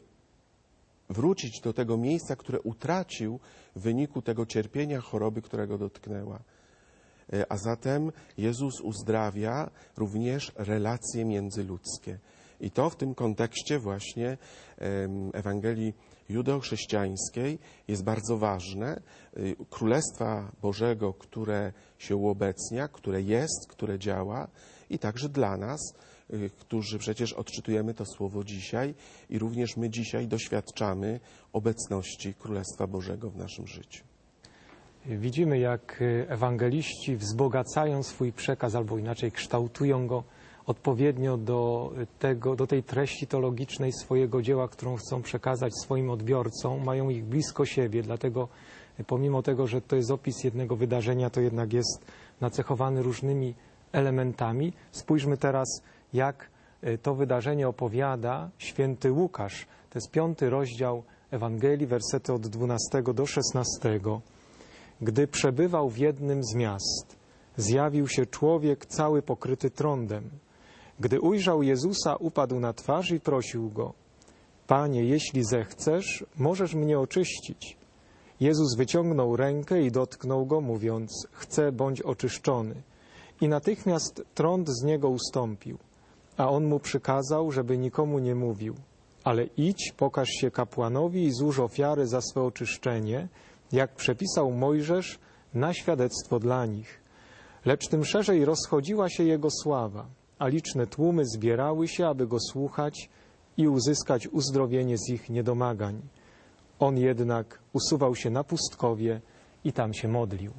wrócić do tego miejsca, które utracił w wyniku tego cierpienia, choroby, która go dotknęła. E, a zatem Jezus uzdrawia również relacje międzyludzkie. I to w tym kontekście właśnie Ewangelii judeo-chrześcijańskiej jest bardzo ważne. Królestwa Bożego, które się uobecnia, które jest, które działa i także dla nas, którzy przecież odczytujemy to Słowo dzisiaj i również my dzisiaj doświadczamy obecności Królestwa Bożego w naszym życiu.
Widzimy, jak ewangeliści wzbogacają swój przekaz, albo inaczej kształtują go odpowiednio do, tego, do tej treści teologicznej swojego dzieła, którą chcą przekazać swoim odbiorcom. Mają ich blisko siebie, dlatego pomimo tego, że to jest opis jednego wydarzenia, to jednak jest nacechowany różnymi elementami. Spójrzmy teraz, jak to wydarzenie opowiada święty Łukasz. To jest piąty rozdział Ewangelii, wersety od dwunastego do szesnastego. Gdy przebywał w jednym z miast, zjawił się człowiek cały pokryty trądem. Gdy ujrzał Jezusa, upadł na twarz i prosił Go: Panie, jeśli zechcesz, możesz mnie oczyścić. Jezus wyciągnął rękę i dotknął go, mówiąc: Chcę, bądź oczyszczony. I natychmiast trąd z niego ustąpił. A on mu przykazał, żeby nikomu nie mówił. Ale idź, pokaż się kapłanowi i złóż ofiary za swe oczyszczenie, jak przepisał Mojżesz, na świadectwo dla nich. Lecz tym szerzej rozchodziła się jego sława, a liczne tłumy zbierały się, aby go słuchać i uzyskać uzdrowienie z ich niedomagań. On jednak usuwał się na pustkowie i tam się modlił.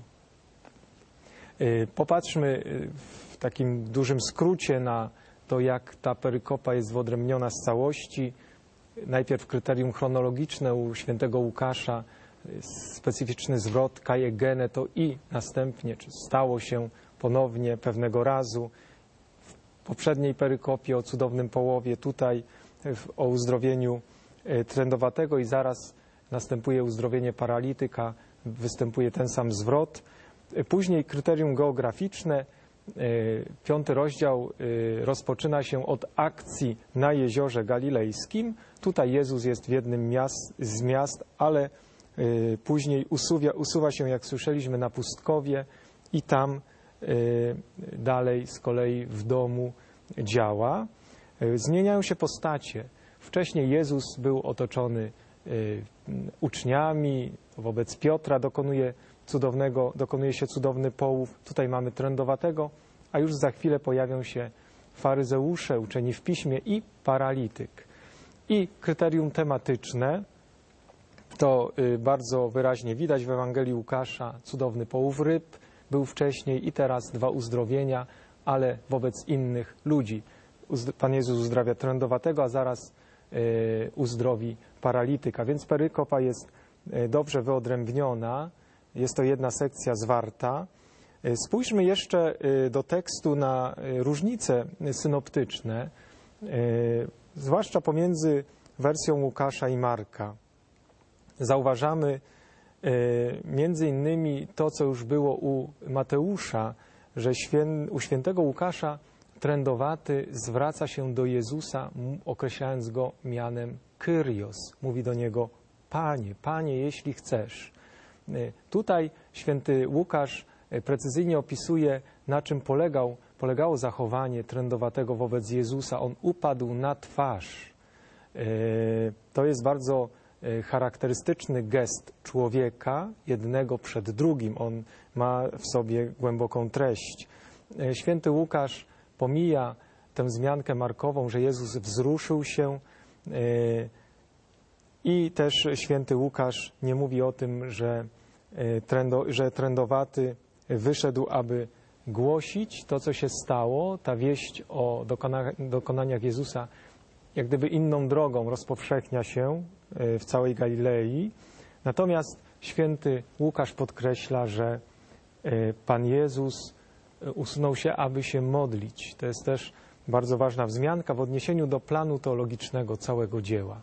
Popatrzmy w takim dużym skrócie na to, jak ta perykopa jest wyodrębniona z całości. Najpierw kryterium chronologiczne u świętego Łukasza, specyficzny zwrot kaiegene, to i następnie, czy stało się ponownie pewnego razu. W poprzedniej perykopie o cudownym połowie, tutaj o uzdrowieniu trędowatego i zaraz następuje uzdrowienie paralityka, występuje ten sam zwrot. Później kryterium geograficzne, piąty rozdział rozpoczyna się od akcji na Jeziorze Galilejskim. Tutaj Jezus jest w jednym miast, z miast, ale później usuwa, usuwa się, jak słyszeliśmy, na pustkowie i tam dalej z kolei w domu działa. Zmieniają się postacie. Wcześniej Jezus był otoczony uczniami, wobec Piotra dokonuje cudownego, dokonuje się cudowny połów. Tutaj mamy trędowatego, a już za chwilę pojawią się faryzeusze, uczeni w piśmie i paralityk. I kryterium tematyczne, to bardzo wyraźnie widać w Ewangelii Łukasza. Cudowny połów ryb był wcześniej i teraz dwa uzdrowienia, ale wobec innych ludzi. Pan Jezus uzdrawia trędowatego, a zaraz uzdrowi paralityka. Więc perykopa jest dobrze wyodrębniona. Jest to jedna sekcja zwarta. Spójrzmy jeszcze do tekstu na różnice synoptyczne, zwłaszcza pomiędzy wersją Łukasza i Marka. Zauważamy Między innymi to, co już było u Mateusza, że świę, u świętego Łukasza trędowaty zwraca się do Jezusa, określając go mianem Kyrios. Mówi do niego: Panie, Panie, jeśli chcesz. Tutaj święty Łukasz precyzyjnie opisuje, na czym polegał, polegało zachowanie trędowatego wobec Jezusa. On upadł na twarz. To jest bardzo charakterystyczny gest człowieka, jednego przed drugim. On ma w sobie głęboką treść. Święty Łukasz pomija tę wzmiankę markową, że Jezus wzruszył się, i też święty Łukasz nie mówi o tym, że, trędo, że trędowaty wyszedł, aby głosić to, co się stało. Ta wieść o dokona, dokonaniach Jezusa jak gdyby inną drogą rozpowszechnia się w całej Galilei. Natomiast święty Łukasz podkreśla, że Pan Jezus usunął się, aby się modlić. To jest też bardzo ważna wzmianka w odniesieniu do planu teologicznego całego dzieła.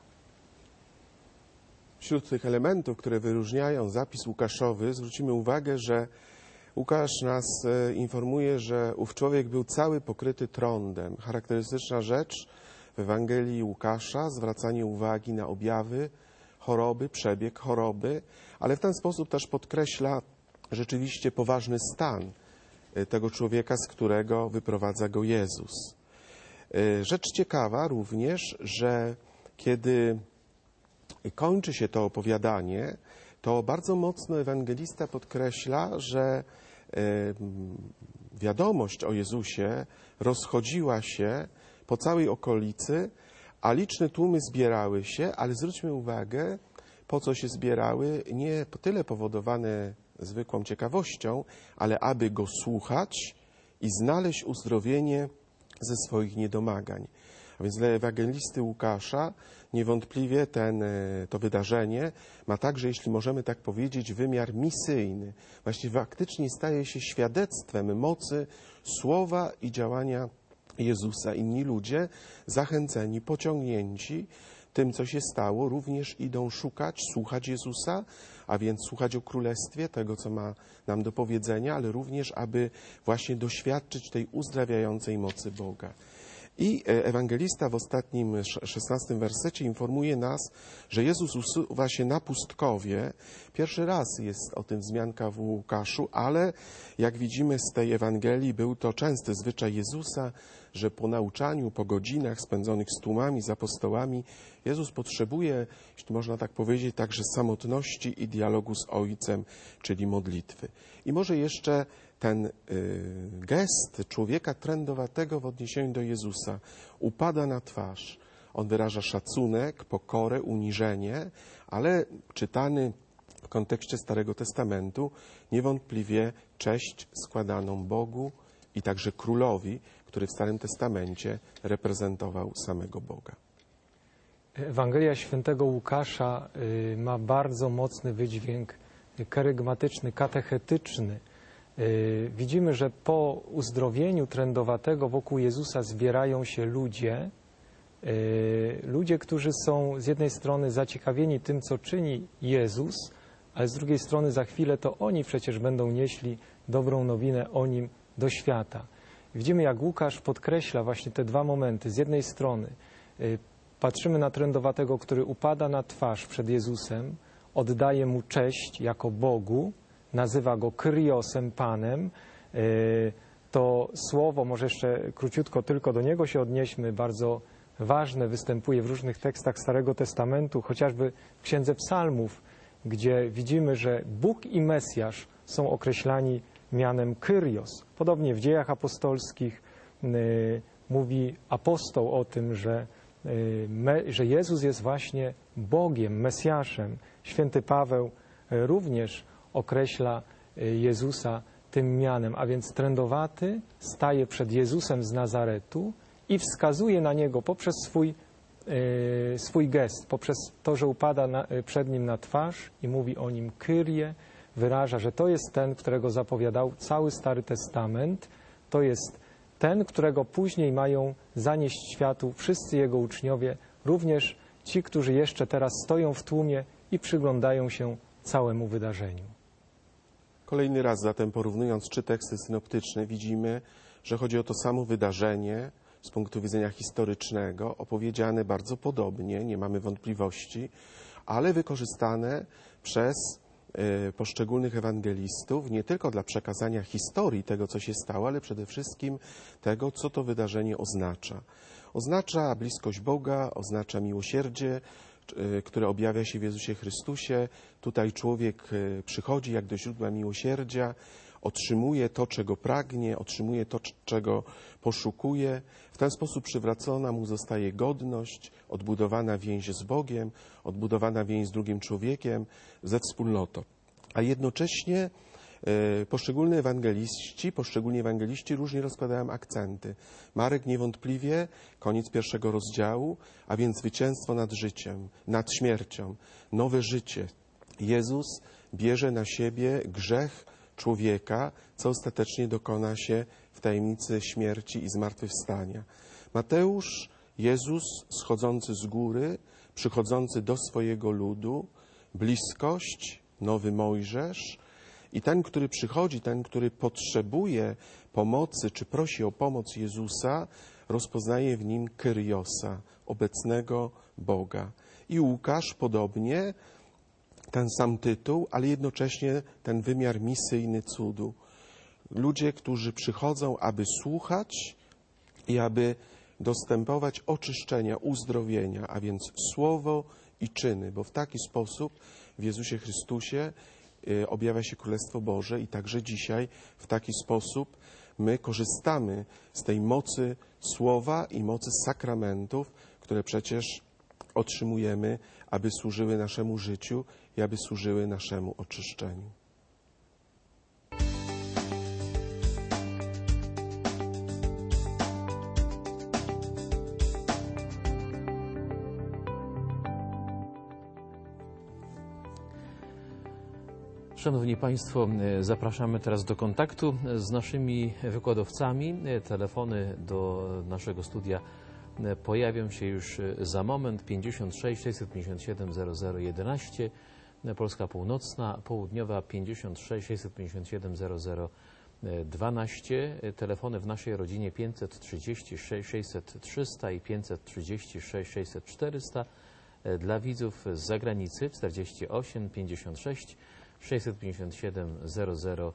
Wśród tych elementów, które wyróżniają zapis Łukaszowy, zwrócimy uwagę, że Łukasz nas informuje, że ów człowiek był cały pokryty trądem. Charakterystyczna rzecz w Ewangelii Łukasza, zwracanie uwagi na objawy choroby, przebieg choroby, ale w ten sposób też podkreśla rzeczywiście poważny stan tego człowieka, z którego wyprowadza go Jezus. Rzecz ciekawa również, że kiedy kończy się to opowiadanie, to bardzo mocno ewangelista podkreśla, że wiadomość o Jezusie rozchodziła się po całej okolicy, a liczne tłumy zbierały się, ale zwróćmy uwagę, po co się zbierały, nie tyle powodowane zwykłą ciekawością, ale aby Go słuchać i znaleźć uzdrowienie ze swoich niedomagań. A więc dla ewangelisty Łukasza niewątpliwie ten, to wydarzenie ma także, jeśli możemy tak powiedzieć, wymiar misyjny. Właściwie faktycznie staje się świadectwem mocy słowa i działania Jezusa. Inni ludzie, zachęceni, pociągnięci tym, co się stało, również idą szukać, słuchać Jezusa, a więc słuchać o Królestwie, tego, co ma nam do powiedzenia, ale również, aby właśnie doświadczyć tej uzdrawiającej mocy Boga. I ewangelista w ostatnim szesnastym wersecie informuje nas, że Jezus usuwa się na pustkowie. Pierwszy raz jest o tym wzmianka w Łukaszu, ale jak widzimy z tej Ewangelii, był to częsty zwyczaj Jezusa, że po nauczaniu, po godzinach spędzonych z tłumami, z apostołami, Jezus potrzebuje, jeśli można tak powiedzieć, także samotności i dialogu z Ojcem, czyli modlitwy. I może jeszcze ten y, gest człowieka trędowatego w odniesieniu do Jezusa upada na twarz. On wyraża szacunek, pokorę, uniżenie, ale czytany w kontekście Starego Testamentu niewątpliwie cześć składaną Bogu i także królowi, który w Starym Testamencie reprezentował samego Boga.
Ewangelia świętego Łukasza y, ma bardzo mocny wydźwięk kerygmatyczny, katechetyczny. Widzimy, że po uzdrowieniu trędowatego wokół Jezusa zbierają się ludzie, ludzie, którzy są z jednej strony zaciekawieni tym, co czyni Jezus, ale z drugiej strony za chwilę to oni przecież będą nieśli dobrą nowinę o Nim do świata. Widzimy, jak Łukasz podkreśla właśnie te dwa momenty. Z jednej strony patrzymy na trędowatego, który upada na twarz przed Jezusem, oddaje Mu cześć jako Bogu, nazywa Go Kyriosem, Panem. To słowo, może jeszcze króciutko tylko do niego się odnieśmy, bardzo ważne, występuje w różnych tekstach Starego Testamentu, chociażby w Księdze Psalmów, gdzie widzimy, że Bóg i Mesjasz są określani mianem Kyrios. Podobnie w Dziejach Apostolskich mówi apostoł o tym, że, że Jezus jest właśnie Bogiem, Mesjaszem. Święty Paweł również określa Jezusa tym mianem, a więc trędowaty staje przed Jezusem z Nazaretu i wskazuje na Niego poprzez swój, e, swój gest, poprzez to, że upada na, przed Nim na twarz i mówi o Nim Kyrie, wyraża, że to jest ten, którego zapowiadał cały Stary Testament, to jest ten, którego później mają zanieść światu wszyscy Jego uczniowie, również ci, którzy jeszcze teraz stoją w tłumie i przyglądają się całemu wydarzeniu.
Kolejny raz zatem, porównując trzy teksty synoptyczne, widzimy, że chodzi o to samo wydarzenie z punktu widzenia historycznego, opowiedziane bardzo podobnie, nie mamy wątpliwości, ale wykorzystane przez y, poszczególnych ewangelistów nie tylko dla przekazania historii tego, co się stało, ale przede wszystkim tego, co to wydarzenie oznacza. Oznacza bliskość Boga, oznacza miłosierdzie, które objawia się w Jezusie Chrystusie. Tutaj człowiek przychodzi jak do źródła miłosierdzia, otrzymuje to, czego pragnie, otrzymuje to, czego poszukuje. W ten sposób przywracona mu zostaje godność, odbudowana więź z Bogiem, odbudowana więź z drugim człowiekiem, ze wspólnotą. A jednocześnie poszczególni ewangeliści, poszczególni ewangeliści różnie rozkładają akcenty. Marek niewątpliwie, koniec pierwszego rozdziału, a więc zwycięstwo nad życiem, nad śmiercią, nowe życie. Jezus bierze na siebie grzech człowieka, co ostatecznie dokona się w tajemnicy śmierci i zmartwychwstania. Mateusz, Jezus schodzący z góry, przychodzący do swojego ludu, bliskość, nowy Mojżesz, i ten, który przychodzi, ten, który potrzebuje pomocy, czy prosi o pomoc Jezusa, rozpoznaje w nim Kyriosa, obecnego Boga. I Łukasz podobnie, ten sam tytuł, ale jednocześnie ten wymiar misyjny cudu. Ludzie, którzy przychodzą, aby słuchać i aby dostępować oczyszczenia, uzdrowienia, a więc słowo i czyny, bo w taki sposób w Jezusie Chrystusie objawia się Królestwo Boże i także dzisiaj w taki sposób my korzystamy z tej mocy słowa i mocy sakramentów, które przecież otrzymujemy, aby służyły naszemu życiu i aby służyły naszemu oczyszczeniu.
Szanowni Państwo, zapraszamy teraz do kontaktu z naszymi wykładowcami. Telefony do naszego studia pojawią się już za moment. pięćdziesiąt sześć sześćset pięćdziesiąt siedem zero zero jedenaście, Polska Północna, Południowa pięćdziesiąt sześć sześćset pięćdziesiąt siedem zero zero dwanaście. Telefony w naszej rodzinie pięćset trzydzieści sześć sześćset trzysta i pięćset trzydzieści sześć sześćset czterysta. Dla widzów z zagranicy czterdzieści osiem pięćdziesiąt sześć sześćset pięćdziesiąt siedem zero zero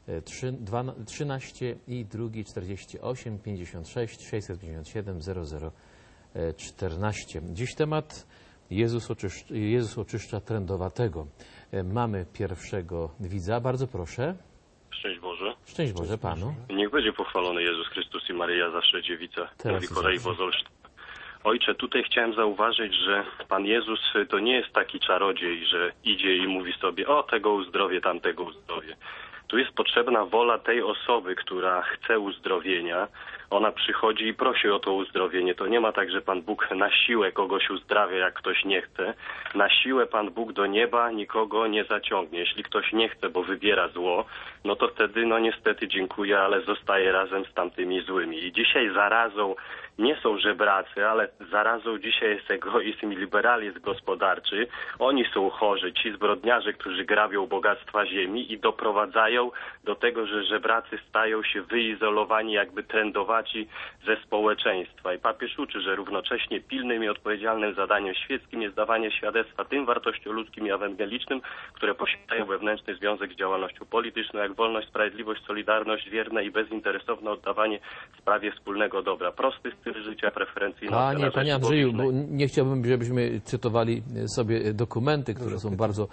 trzynaście i drugi czterdzieści osiem pięćdziesiąt sześć sześćset pięćdziesiąt siedem zero zero czternaście. Dziś temat Jezus oczyszcza, Jezus oczyszcza trędowatego. Mamy pierwszego widza. Bardzo proszę.
Szczęść Boże.
Szczęść Boże Panu.
Niech będzie pochwalony Jezus Chrystus i Maryja, zawsze dziewica. Mówi Korei Wozolsztyn. Ojcze, tutaj chciałem zauważyć, że Pan Jezus to nie jest taki czarodziej, że idzie i mówi sobie, o tego uzdrowię, tamtego uzdrowię. Tu jest potrzebna wola tej osoby, która chce uzdrowienia. Ona przychodzi i prosi o to uzdrowienie. To nie ma tak, że Pan Bóg na siłę kogoś uzdrawia, jak ktoś nie chce. Na siłę Pan Bóg do nieba nikogo nie zaciągnie. Jeśli ktoś nie chce, bo wybiera zło, no to wtedy, no niestety dziękuję, ale zostaje razem z tamtymi złymi. I dzisiaj zarazą nie są żebracy, ale zarazą dzisiaj jest egoizm i liberalizm gospodarczy. Oni są chorzy, ci zbrodniarze, którzy grabią bogactwa ziemi i doprowadzają do tego, że żebracy stają się wyizolowani, jakby trędowaci ze społeczeństwa. I papież uczy, że równocześnie pilnym i odpowiedzialnym zadaniem świeckim jest dawanie świadectwa tym wartościom ludzkim i ewangelicznym, które posiadają wewnętrzny związek z działalnością polityczną, jak wolność, sprawiedliwość, solidarność, wierne i bezinteresowne oddawanie w sprawie wspólnego dobra. Prosty styl życia, preferencyjna ocena
Panie, panie Andrzeju, bo nie chciałbym, żebyśmy cytowali sobie dokumenty, które są bardzo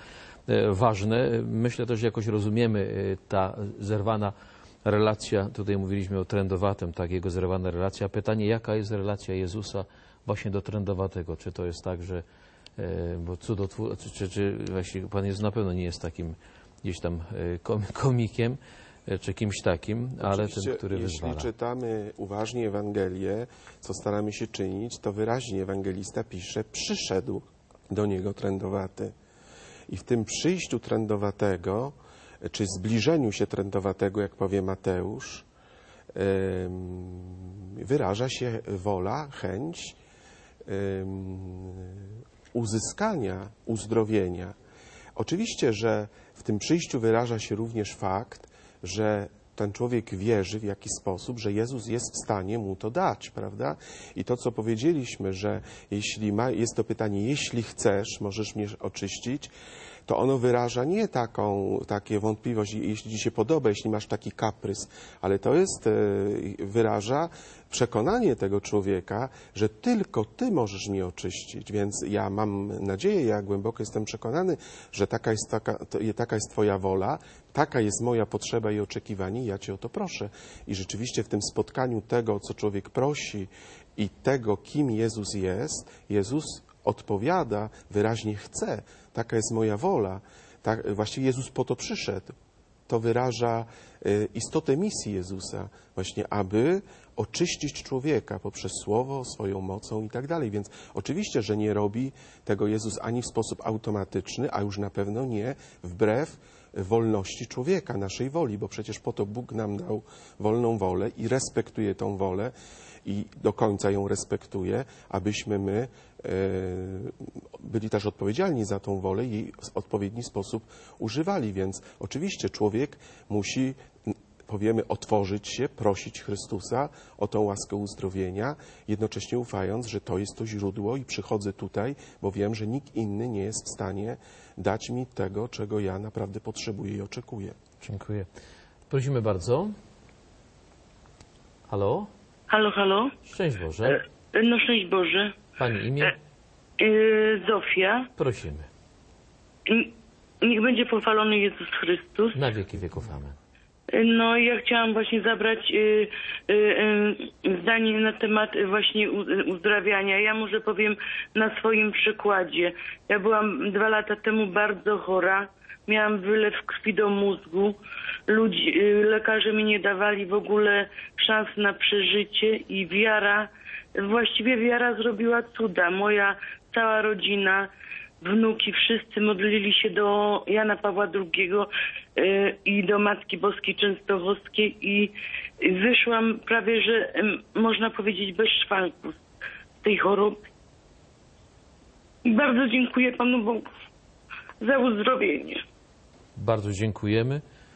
ważne. Myślę też, że jakoś rozumiemy ta zerwana relacja, tutaj mówiliśmy o trędowatym, tak, jego zerwana relacja. Pytanie, jaka jest relacja Jezusa właśnie do trędowatego? Czy to jest tak, że, bo cudotwór, czy, czy, czy właśnie Pan Jezus na pewno nie jest takim gdzieś tam komikiem, czy kimś takim, ale
Oczywiście,
tym, który
jeśli
wyzwala.
Jeśli czytamy uważnie Ewangelię, co staramy się czynić, to wyraźnie ewangelista pisze, przyszedł do niego trędowaty. I w tym przyjściu trędowatego, czy zbliżeniu się trędowatego, jak powie Mateusz, wyraża się wola, chęć uzyskania uzdrowienia. Oczywiście, że w tym przyjściu wyraża się również fakt, że ten człowiek wierzy w jakiś sposób, że Jezus jest w stanie mu to dać, prawda? I to, co powiedzieliśmy, że jeśli ma, jest to pytanie, jeśli chcesz, możesz mnie oczyścić, to ono wyraża nie taką takie wątpliwość, jeśli ci się podoba, jeśli masz taki kaprys, ale to jest, wyraża przekonanie tego człowieka, że tylko Ty możesz mnie oczyścić, więc ja mam nadzieję, ja głęboko jestem przekonany, że taka jest, taka, to, taka jest Twoja wola, taka jest moja potrzeba i oczekiwanie i ja Cię o to proszę. I rzeczywiście w tym spotkaniu tego, co człowiek prosi i tego, kim Jezus jest, Jezus odpowiada, wyraźnie chce. Taka jest moja wola. Tak, właściwie Jezus po to przyszedł. To wyraża y, istotę misji Jezusa, właśnie aby oczyścić człowieka poprzez słowo, swoją mocą i tak dalej. Więc oczywiście, że nie robi tego Jezus ani w sposób automatyczny, a już na pewno nie wbrew wolności człowieka, naszej woli, bo przecież po to Bóg nam dał wolną wolę i respektuje tą wolę i do końca ją respektuje, abyśmy my e, byli też odpowiedzialni za tą wolę i jej w odpowiedni sposób używali. Więc oczywiście człowiek musi, powiemy, otworzyć się, prosić Chrystusa o tą łaskę uzdrowienia, jednocześnie ufając, że to jest to źródło i przychodzę tutaj, bo wiem, że nikt inny nie jest w stanie dać mi tego, czego ja naprawdę potrzebuję i oczekuję.
Dziękuję. Prosimy bardzo. Halo?
Halo, halo.
Szczęść Boże.
E, no szczęść Boże.
Pani imię?
E, e, Zofia.
Prosimy.
Niech będzie pochwalony Jezus Chrystus.
Na wieki wieków amen.
No ja chciałam właśnie zabrać y, y, y, zdanie na temat właśnie uzdrawiania. Ja może powiem na swoim przykładzie. Ja byłam dwa lata temu bardzo chora. Miałam wylew krwi do mózgu. Ludzi, y, lekarze mi nie dawali w ogóle szans na przeżycie i wiara, właściwie wiara zrobiła cuda. Moja cała rodzina, wnuki, wszyscy modlili się do Jana Pawła drugiego y, i do Matki Boskiej Częstochowskiej i wyszłam prawie, że y, można powiedzieć bez szwanku z tej choroby. I bardzo dziękuję Panu Bogu za uzdrowienie.
Bardzo dziękujemy.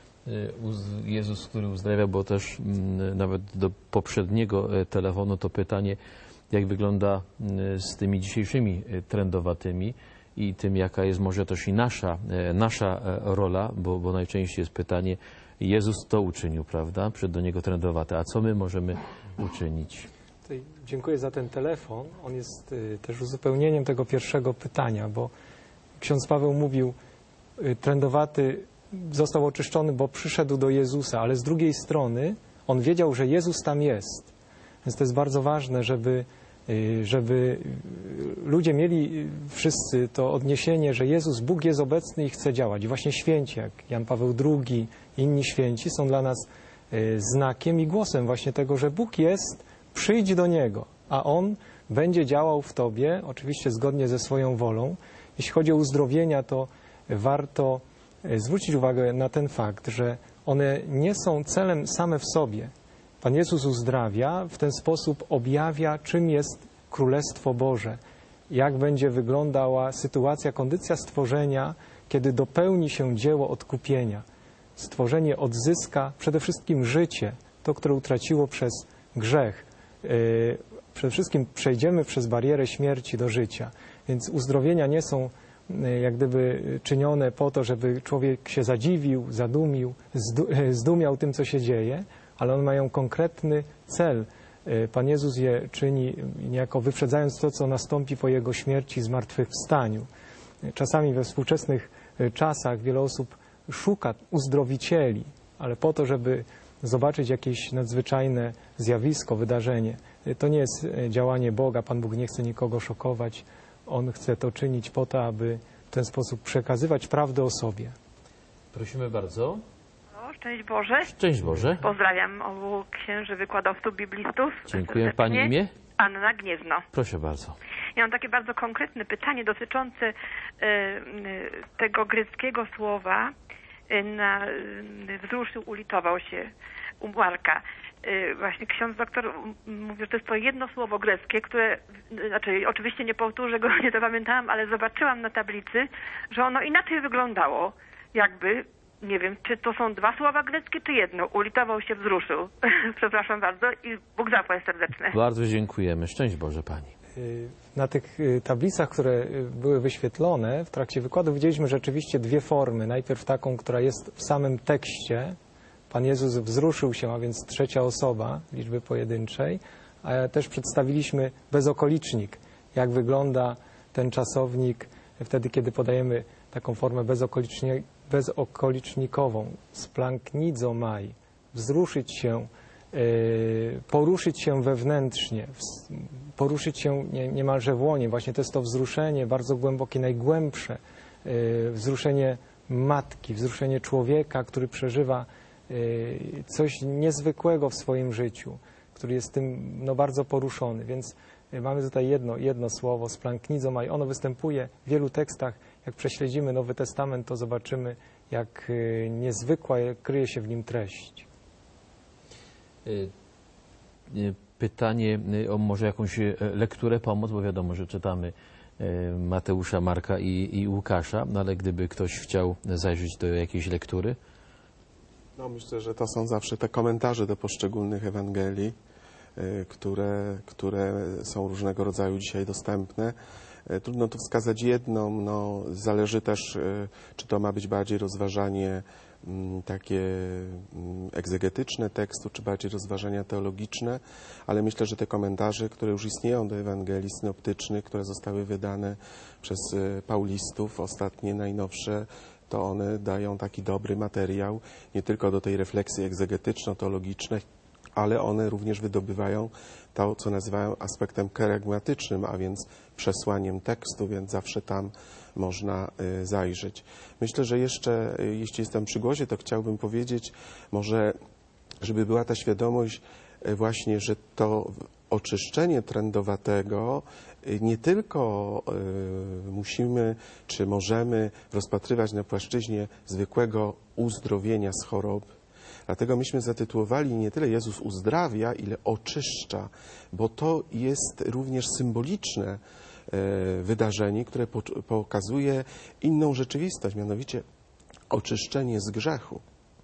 Jezus, który uzdrawia, bo też nawet do poprzedniego telefonu to pytanie, jak wygląda z tymi dzisiejszymi trędowatymi i tym, jaka jest może też i nasza, nasza rola, bo, bo najczęściej jest pytanie, Jezus to uczynił, prawda? Przed do Niego trędowate, a co my możemy uczynić?
Tutaj dziękuję za ten telefon. On jest też uzupełnieniem tego pierwszego pytania, bo ksiądz Paweł mówił, trędowaty został oczyszczony, bo przyszedł do Jezusa, ale z drugiej strony on wiedział, że Jezus tam jest. Więc to jest bardzo ważne, żeby, żeby ludzie mieli wszyscy to odniesienie, że Jezus, Bóg jest obecny i chce działać. I właśnie święci, jak Jan Paweł drugi i inni święci, są dla nas znakiem i głosem właśnie tego, że Bóg jest, przyjdź do Niego, a On będzie działał w Tobie, oczywiście zgodnie ze swoją wolą. Jeśli chodzi o uzdrowienia, to warto zwrócić uwagę na ten fakt, że one nie są celem same w sobie. Pan Jezus uzdrawia, w ten sposób objawia, czym jest Królestwo Boże, jak będzie wyglądała sytuacja, kondycja stworzenia, kiedy dopełni się dzieło odkupienia. Stworzenie odzyska przede wszystkim życie, to, które utraciło przez grzech. Przede wszystkim przejdziemy przez barierę śmierci do życia. Więc uzdrowienia nie są jak gdyby czynione po to, żeby człowiek się zadziwił, zadumił, zdumiał tym, co się dzieje, ale one mają konkretny cel. Pan Jezus je czyni niejako wyprzedzając to, co nastąpi po Jego śmierci i zmartwychwstaniu. Czasami we współczesnych czasach wiele osób szuka uzdrowicieli, ale po to, żeby zobaczyć jakieś nadzwyczajne zjawisko, wydarzenie. To nie jest działanie Boga. Pan Bóg nie chce nikogo szokować. On chce to czynić po to, aby w ten sposób przekazywać prawdę o sobie.
Prosimy bardzo.
O, szczęść Boże.
Szczęść Boże.
Pozdrawiam obu księży wykładowców, biblistów.
Dziękuję. Pani imię?
Anna Gniewno.
Proszę bardzo.
Ja mam takie bardzo konkretne pytanie dotyczące y, y, tego greckiego słowa y, na, y, wzruszył, ulitował się. u Marka. Właśnie ksiądz doktor mówi, że to jest to jedno słowo greckie, które, znaczy oczywiście nie powtórzę go, nie zapamiętałam, ale zobaczyłam na tablicy, że ono inaczej wyglądało, jakby, nie wiem, czy to są dwa słowa greckie, czy jedno. Ulitował się, wzruszył. Przepraszam bardzo i Bóg zapłać serdeczne.
Bardzo dziękujemy. Szczęść Boże Pani.
Na tych tablicach, które były wyświetlone w trakcie wykładu, widzieliśmy rzeczywiście dwie formy. Najpierw taką, która jest w samym tekście. Pan Jezus wzruszył się, a więc trzecia osoba liczby pojedynczej, a też przedstawiliśmy bezokolicznik, jak wygląda ten czasownik wtedy, kiedy podajemy taką formę bezokoliczni- bezokolicnikową. Splanknidzomai, wzruszyć się, yy, poruszyć się wewnętrznie, w, poruszyć się nie, niemalże w łonie. Właśnie to jest to wzruszenie bardzo głębokie, najgłębsze, yy, wzruszenie matki, wzruszenie człowieka, który przeżywa coś niezwykłego w swoim życiu, który jest tym no, bardzo poruszony. Więc mamy tutaj jedno, jedno słowo, splanknidzomai. Ono występuje w wielu tekstach. Jak prześledzimy Nowy Testament, to zobaczymy, jak niezwykła kryje się w nim treść.
Pytanie o może jakąś lekturę, pomoc, bo wiadomo, że czytamy Mateusza, Marka i, i Łukasza, no ale gdyby ktoś chciał zajrzeć do jakiejś lektury.
No, myślę, że to są zawsze te komentarze do poszczególnych Ewangelii, które, które są różnego rodzaju dzisiaj dostępne. Trudno tu wskazać jedną, no, zależy też, czy to ma być bardziej rozważanie takie egzegetyczne tekstu, czy bardziej rozważania teologiczne, ale myślę, że te komentarze, które już istnieją do Ewangelii synoptycznych, które zostały wydane przez paulistów, ostatnie, najnowsze, to one dają taki dobry materiał nie tylko do tej refleksji egzegetyczno-teologicznej, ale one również wydobywają to, co nazywają aspektem kerygmatycznym, a więc przesłaniem tekstu, więc zawsze tam można zajrzeć. Myślę, że jeszcze, jeśli jestem przy głosie, to chciałbym powiedzieć, może, żeby była ta świadomość właśnie, że to oczyszczenie trędowatego nie tylko y, musimy, czy możemy rozpatrywać na płaszczyźnie zwykłego uzdrowienia z choroby. Dlatego myśmy zatytułowali nie tyle Jezus uzdrawia, ile oczyszcza, bo to jest również symboliczne y, wydarzenie, które po, pokazuje inną rzeczywistość, mianowicie oczyszczenie z grzechu.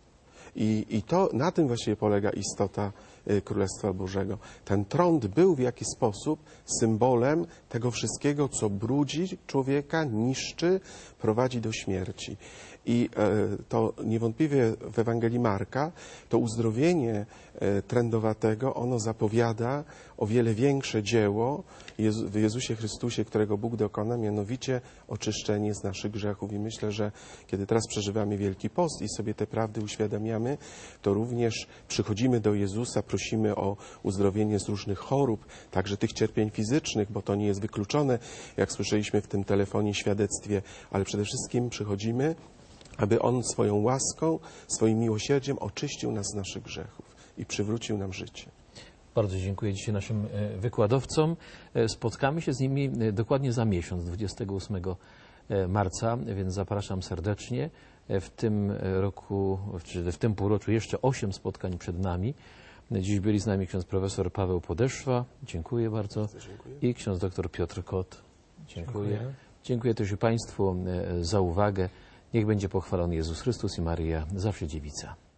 I, I to na tym właściwie polega istota Królestwa Bożego. Ten trąd był w jakiś sposób symbolem tego wszystkiego, co brudzi człowieka, niszczy, prowadzi do śmierci. I to niewątpliwie w Ewangelii Marka to uzdrowienie trędowatego, ono zapowiada o wiele większe dzieło w Jezusie Chrystusie, którego Bóg dokona, mianowicie oczyszczenie z naszych grzechów. I myślę, że kiedy teraz przeżywamy Wielki Post i sobie te prawdy uświadamiamy, to również przychodzimy do Jezusa, prosimy o uzdrowienie z różnych chorób, także tych cierpień fizycznych, bo to nie jest wykluczone, jak słyszeliśmy w tym telefonie świadectwie, ale przede wszystkim przychodzimy, aby On swoją łaską, swoim miłosierdziem oczyścił nas z naszych grzechów i przywrócił nam życie.
Bardzo dziękuję dzisiaj naszym wykładowcom. Spotkamy się z nimi dokładnie za miesiąc, dwudziestego ósmego marca, więc zapraszam serdecznie. W tym roku, czy w tym półroczu jeszcze osiem spotkań przed nami. Dziś byli z nami ksiądz profesor Paweł Podeszwa. Dziękuję bardzo.
Dziękuję.
I ksiądz doktor Piotr Kot. Dziękuję. Dziękuję, Dziękuję też i Państwu za uwagę. Niech będzie pochwalony Jezus Chrystus i Maryja, zawsze dziewica.